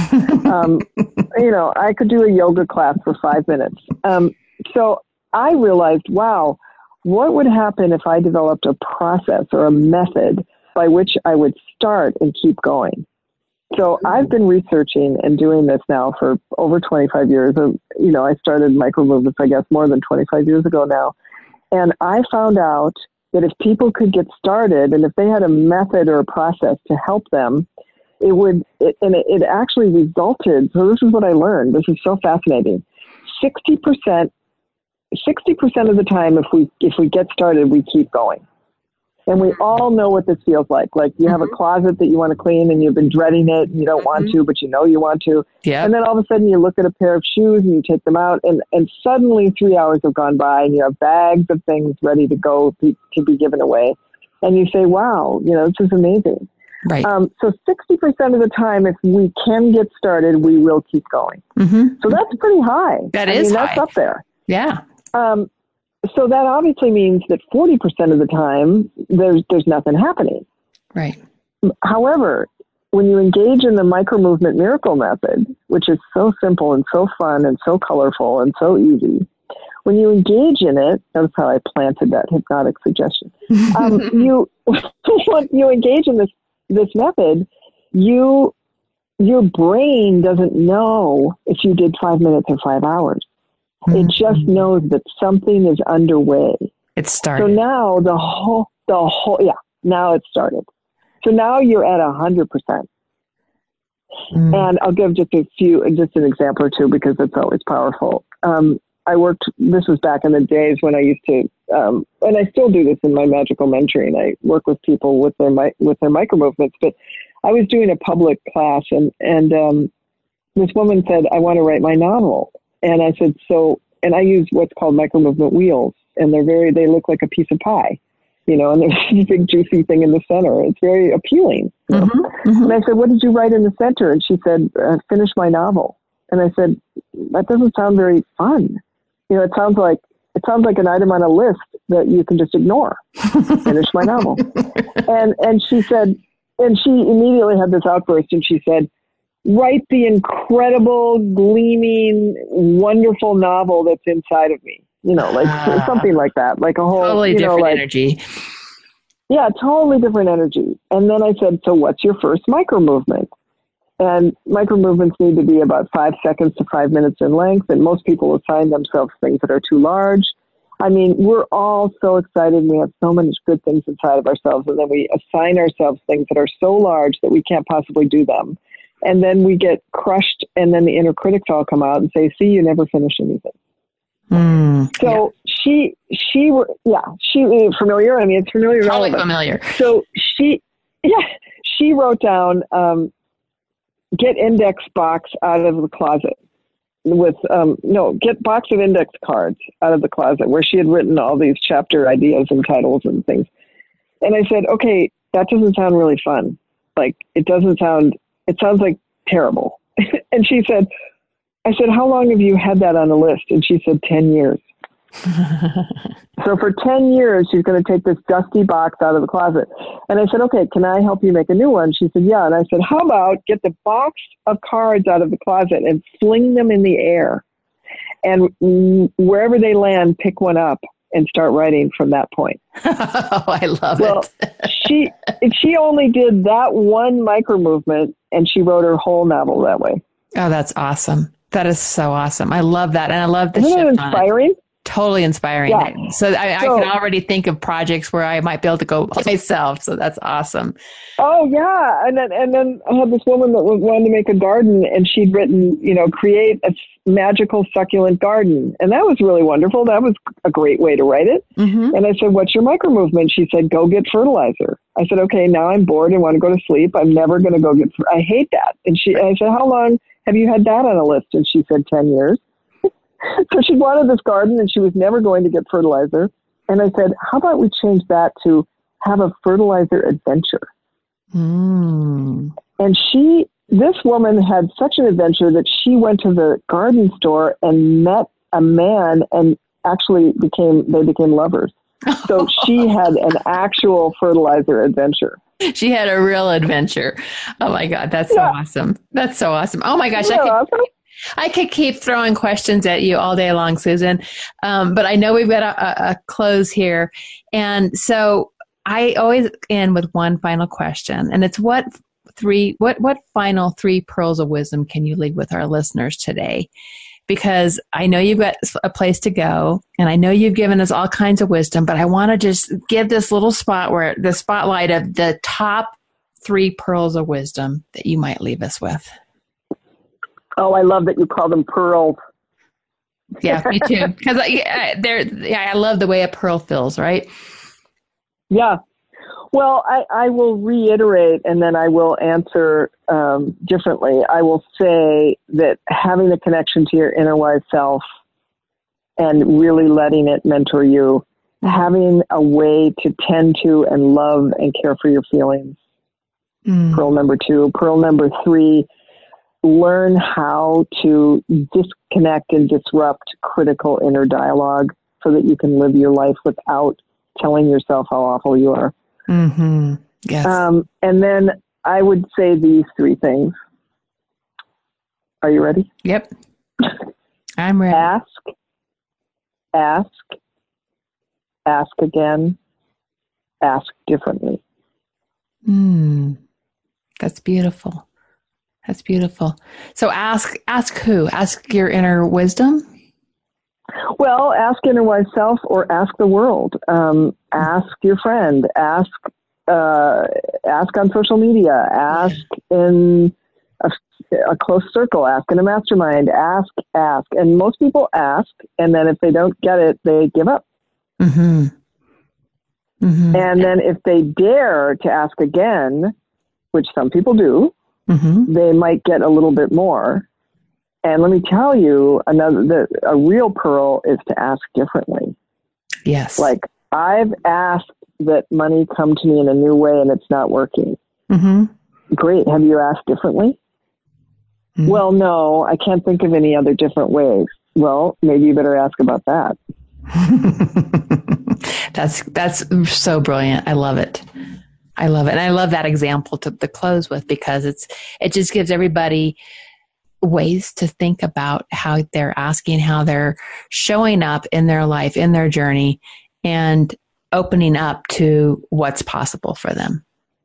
Speaker 2: um, you know, I could do a yoga class for five minutes. Um, so I realized, wow, what would happen if I developed a process or a method by which I would start and keep going? So I've been researching and doing this now for over twenty-five years. You know, I started micro movements, I guess, more than twenty-five years ago now. And I found out that if people could get started and if they had a method or a process to help them, it would, it, and it, it actually resulted. So this is what I learned. This is so fascinating. sixty percent, sixty percent of the time, if we, if we get started, we keep going. And we all know what this feels like. Like you have a closet that you want to clean and you've been dreading it and you don't want to, but you know you want to.
Speaker 1: Yep.
Speaker 2: And then all of a sudden you look at a pair of shoes and you take them out and, and suddenly three hours have gone by and you have bags of things ready to go to, to be given away. And you say, wow, you know, this is amazing.
Speaker 1: Right.
Speaker 2: Um, so sixty percent of the time, if we can get started, we will keep going. Mm-hmm. So that's pretty high.
Speaker 1: That
Speaker 2: I
Speaker 1: is
Speaker 2: mean,
Speaker 1: high.
Speaker 2: That's up there.
Speaker 1: Yeah.
Speaker 2: Um, So that obviously means that forty percent of the time, there's there's nothing happening.
Speaker 1: Right.
Speaker 2: However, when you engage in the micro movement miracle method, which is so simple and so fun and so colorful and so easy, when you engage in it, that's how I planted that hypnotic suggestion. Um, you when you engage in this this method, you your brain doesn't know if you did five minutes or five hours. It just knows that something is underway.
Speaker 1: It started.
Speaker 2: So now the whole, the whole, yeah, now it started. So now you're at a hundred percent. And I'll give just a few, just an example or two because it's always powerful. Um, I worked, this was back in the days when I used to, um, and I still do this in my magical mentoring. I work with people with their, with their micro movements, but I was doing a public class and, and, um, this woman said, I want to write my novel. And I said, so, and I use what's called micro movement wheels, and they're very, they look like a piece of pie, you know, and there's this big juicy thing in the center. It's very appealing. You know? mm-hmm, mm-hmm. And I said, what did you write in the center? And she said, uh, finish my novel. And I said, that doesn't sound very fun. You know, it sounds like, it sounds like an item on a list that you can just ignore. Finish my novel. And, and she said, and she immediately had this outburst and she said, write the incredible, gleaming, wonderful novel that's inside of me. You know, like uh, something like that, like a whole
Speaker 1: totally
Speaker 2: you know,
Speaker 1: different
Speaker 2: like,
Speaker 1: energy.
Speaker 2: Yeah, totally different energy. And then I said, so what's your first micro movement? And micro movements need to be about five seconds to five minutes in length. And most people assign themselves things that are too large. I mean, we're all so excited. And we have so many good things inside of ourselves. And then we assign ourselves things that are so large that we can't possibly do them. And then we get crushed. And then the inner critics all come out and say, see, you never finish anything.
Speaker 1: Mm,
Speaker 2: so yeah. she, she, yeah, she familiar. I mean, it's familiar.
Speaker 1: Totally familiar.
Speaker 2: So she, yeah, she wrote down, um, get index box out of the closet with, um, no, get box of index cards out of the closet where she had written all these chapter ideas and titles and things. And I said, okay, that doesn't sound really fun. Like, it doesn't sound, it sounds like terrible. And she said, I said, how long have you had that on the list? And she said, ten years. So for ten years, she's going to take this dusty box out of the closet. And I said, okay, can I help you make a new one? She said, yeah. And I said, how about get the box of cards out of the closet and fling them in the air? And wherever they land, pick one up and start writing from that point.
Speaker 1: Oh, I love
Speaker 2: well,
Speaker 1: it.
Speaker 2: she, she only did that one micro movement, and she wrote her whole novel that way.
Speaker 1: Oh, that's awesome. That is so awesome. I love that. And I love the
Speaker 2: Isn't
Speaker 1: shift
Speaker 2: it inspiring?
Speaker 1: on it. Totally inspiring.
Speaker 2: Yeah.
Speaker 1: So, I,
Speaker 2: so
Speaker 1: I can already think of projects where I might be able to go myself. So that's awesome.
Speaker 2: Oh, yeah. And then, and then I had this woman that wanted to make a garden, and she'd written, you know, create a magical succulent garden. And that was really wonderful. That was a great way to write it. Mm-hmm. And I said, what's your micro movement? She said, go get fertilizer. I said, okay, now I'm bored and want to go to sleep. I'm never going to go get, I hate that. And she, and I said, how long have you had that on a list? And she said, ten years. So she wanted this garden, and she was never going to get fertilizer. And I said, how about we change that to have a fertilizer adventure?
Speaker 1: Mm.
Speaker 2: And she, this woman had such an adventure that she went to the garden store and met a man and actually became, they became lovers. So she had an actual fertilizer adventure.
Speaker 1: She had a real adventure. Oh my God. That's so yeah. awesome. That's so awesome. Oh my gosh. I could, awesome? I could keep throwing questions at you all day long, Susan. Um, but I know we've got a, a close here. And so I always end with one final question, and it's what three, what, what final three pearls of wisdom can you leave with our listeners today? Because I know you've got a place to go, and I know you've given us all kinds of wisdom, but I want to just give this little spot where the spotlight of the top three pearls of wisdom that you might leave us with.
Speaker 2: Oh, I love that you call them pearls.
Speaker 1: Yeah, me too. Because they're, yeah, I love the way a pearl feels, right?
Speaker 2: Yeah. Well, I, I will reiterate, and then I will answer um, differently. I will say that having a connection to your inner wise self and really letting it mentor you, having a way to tend to and love and care for your feelings. Mm. Pearl number two. Pearl number three, learn how to disconnect and disrupt critical inner dialogue so that you can live your life without telling yourself how awful you are.
Speaker 1: Mm-hmm. Yes.
Speaker 2: Um, and then I would say these three things. Are you ready?
Speaker 1: Yep. I'm ready.
Speaker 2: Ask, ask, ask again, ask differently.
Speaker 1: Mm, that's beautiful. That's beautiful. So ask, ask who? Ask your inner wisdom?
Speaker 2: Well, ask inner wise self, or ask the world. Um, ask your friend. Ask, uh, ask on social media. Ask in a, a close circle. Ask in a mastermind. Ask, ask. And most people ask, and then if they don't get it, they give up.
Speaker 1: Mm-hmm. Mm-hmm.
Speaker 2: And then if they dare to ask again, which some people do, mm-hmm. they might get a little bit more. And let me tell you, another the, a real pearl is to ask differently.
Speaker 1: Yes.
Speaker 2: Like, I've asked that money come to me in a new way, and it's not working.
Speaker 1: Mm-hmm.
Speaker 2: Great. Have you asked differently? Mm-hmm. Well, no, I can't think of any other different ways. Well, maybe you better ask about that.
Speaker 1: that's that's so brilliant. I love it. I love it. And I love that example to, to close with, because it's, it just gives everybody ways to think about how they're asking, how they're showing up in their life, in their journey, and opening up to what's possible for them.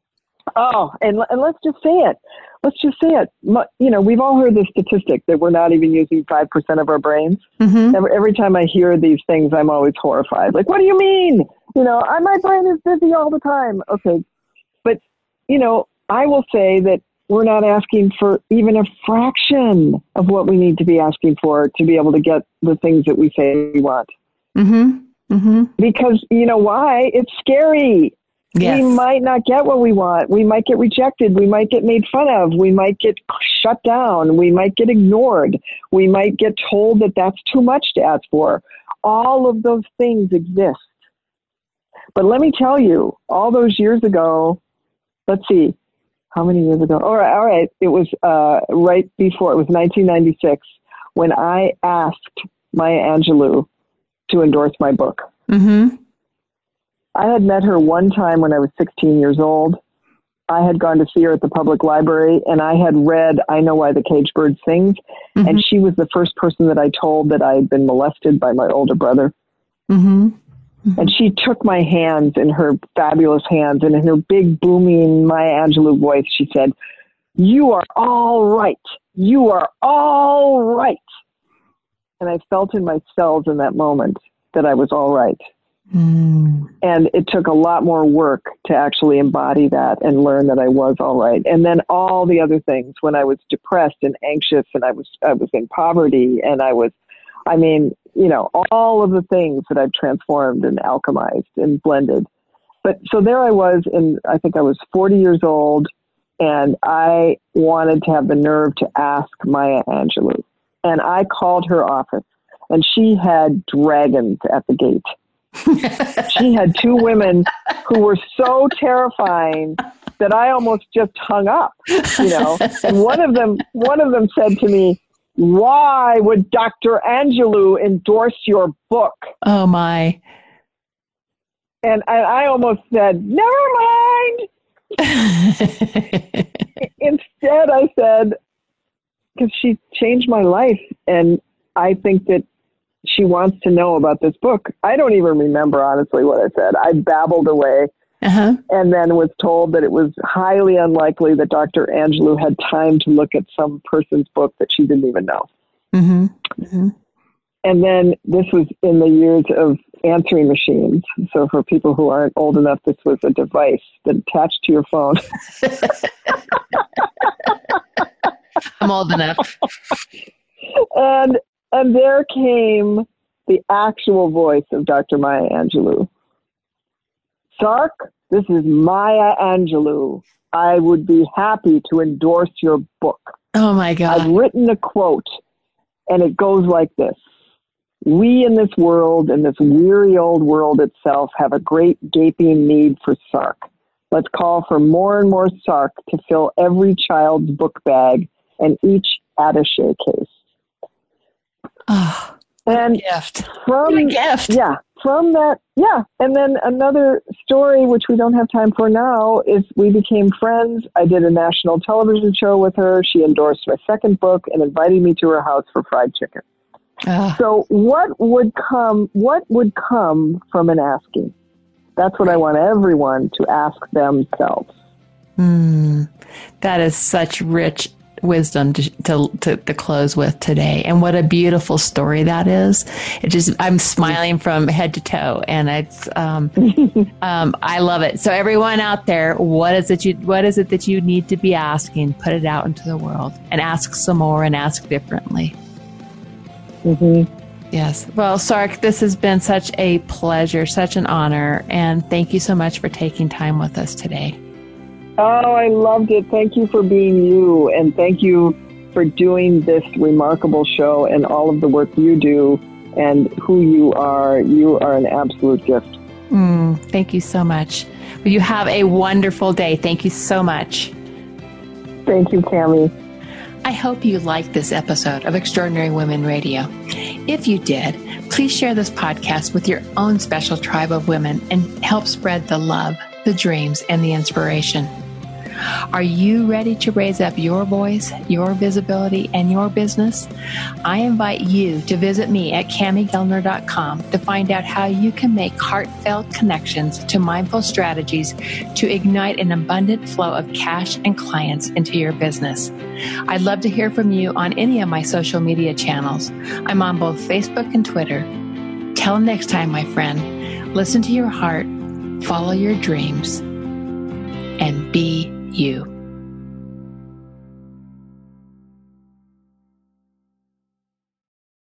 Speaker 2: Oh, and, and let's just say it. Let's just say it. You know, we've all heard the statistic that we're not even using five percent of our brains. Mm-hmm. Every, every time I hear these things, I'm always horrified. Like, what do you mean? You know, I, my brain is busy all the time. Okay. But, you know, I will say that we're not asking for even a fraction of what we need to be asking for to be able to get the things that we say we want. Mm-hmm. Mm-hmm. Because, you know why? It's scary. Yes. We might not get what we want. We might get rejected. We might get made fun of. We might get shut down. We might get ignored. We might get told that that's too much to ask for. All of those things exist. But let me tell you, all those years ago, let's see, how many years ago? All right, all right. It was uh, right before, it was nineteen ninety-six, when I asked Maya Angelou to endorse my book. Mm-hmm. I had met her one time when I was sixteen years old. I had gone to see her at the public library, and I had read I Know Why the Caged Bird Sings, mm-hmm. and she was the first person that I told that I had been molested by my older brother. Mm-hmm. Mm-hmm. And she took my hands in her fabulous hands, and in her big, booming Maya Angelou voice, she said, "You are all right. You are all right." And I felt in my cells in that moment that I was all right. Mm. And it took a lot more work to actually embody that and learn that I was all right. And then all the other things, when I was depressed and anxious, and I was I was in poverty, and I was, I mean, you know, all of the things that I've transformed and alchemized and blended. But so there I was, and I think I was forty years old, and I wanted to have the nerve to ask Maya Angelou. And I called her office, and she had dragons at the gate. She had two women who were so terrifying that I almost just hung up, you know. And one of them, one of them said to me, "Why would Doctor Angelou endorse your book?"
Speaker 1: Oh my!
Speaker 2: And I, I almost said, "Never mind." Instead, I said, because she changed my life, and I think that she wants to know about this book. I don't even remember, honestly, what I said. I babbled away, uh-huh. and then was told that it was highly unlikely that Doctor Angelou had time to look at some person's book that she didn't even know. Mm-hmm. Mm-hmm. And then this was in the years of answering machines. So for people who aren't old enough, this was a device that attached to your phone.
Speaker 1: I'm old enough.
Speaker 2: And And there came the actual voice of Doctor Maya Angelou. "Sark, this is Maya Angelou. I would be happy to endorse your book."
Speaker 1: Oh, my God.
Speaker 2: I've written a quote, and it goes like this. "We in this world, in this weary old world itself, have a great gaping need for Sark. Let's call for more and more Sark to fill every child's book bag and each attaché case."
Speaker 1: Oh,
Speaker 2: and
Speaker 1: gift.
Speaker 2: From,
Speaker 1: what a gift.
Speaker 2: Yeah, from that, yeah. And then another story, which we don't have time for now, is we became friends. I did a national television show with her. She endorsed my second book and invited me to her house for fried chicken. Oh. So what would come, what would come from an asking? That's what I want everyone to ask themselves.
Speaker 1: Mm, that is such rich wisdom to, to to to close with today, and what a beautiful story that is. It just, I'm smiling from head to toe, and it's um, um, I love it. So everyone out there, what is it you what is it that you need to be asking? Put it out into the world, and ask some more, and ask differently. Mm-hmm. Yes. Well, Sark, this has been such a pleasure, such an honor, and thank you so much for taking time with us today.
Speaker 2: Oh, I loved it. Thank you for being you, and thank you for doing this remarkable show and all of the work you do and who you are. You are an absolute gift.
Speaker 1: Mm, thank you so much. Well, you have a wonderful day. Thank you so much.
Speaker 2: Thank you, Cami.
Speaker 1: I hope you liked this episode of Extraordinary Women Radio. If you did, please share this podcast with your own special tribe of women and help spread the love, the dreams, and the inspiration. Are you ready to raise up your voice, your visibility, and your business? I invite you to visit me at cami gellner dot com to find out how you can make heartfelt connections to mindful strategies to ignite an abundant flow of cash and clients into your business. I'd love to hear from you on any of my social media channels. I'm on both Facebook and Twitter. Till next time, my friend, listen to your heart, follow your dreams, and be you.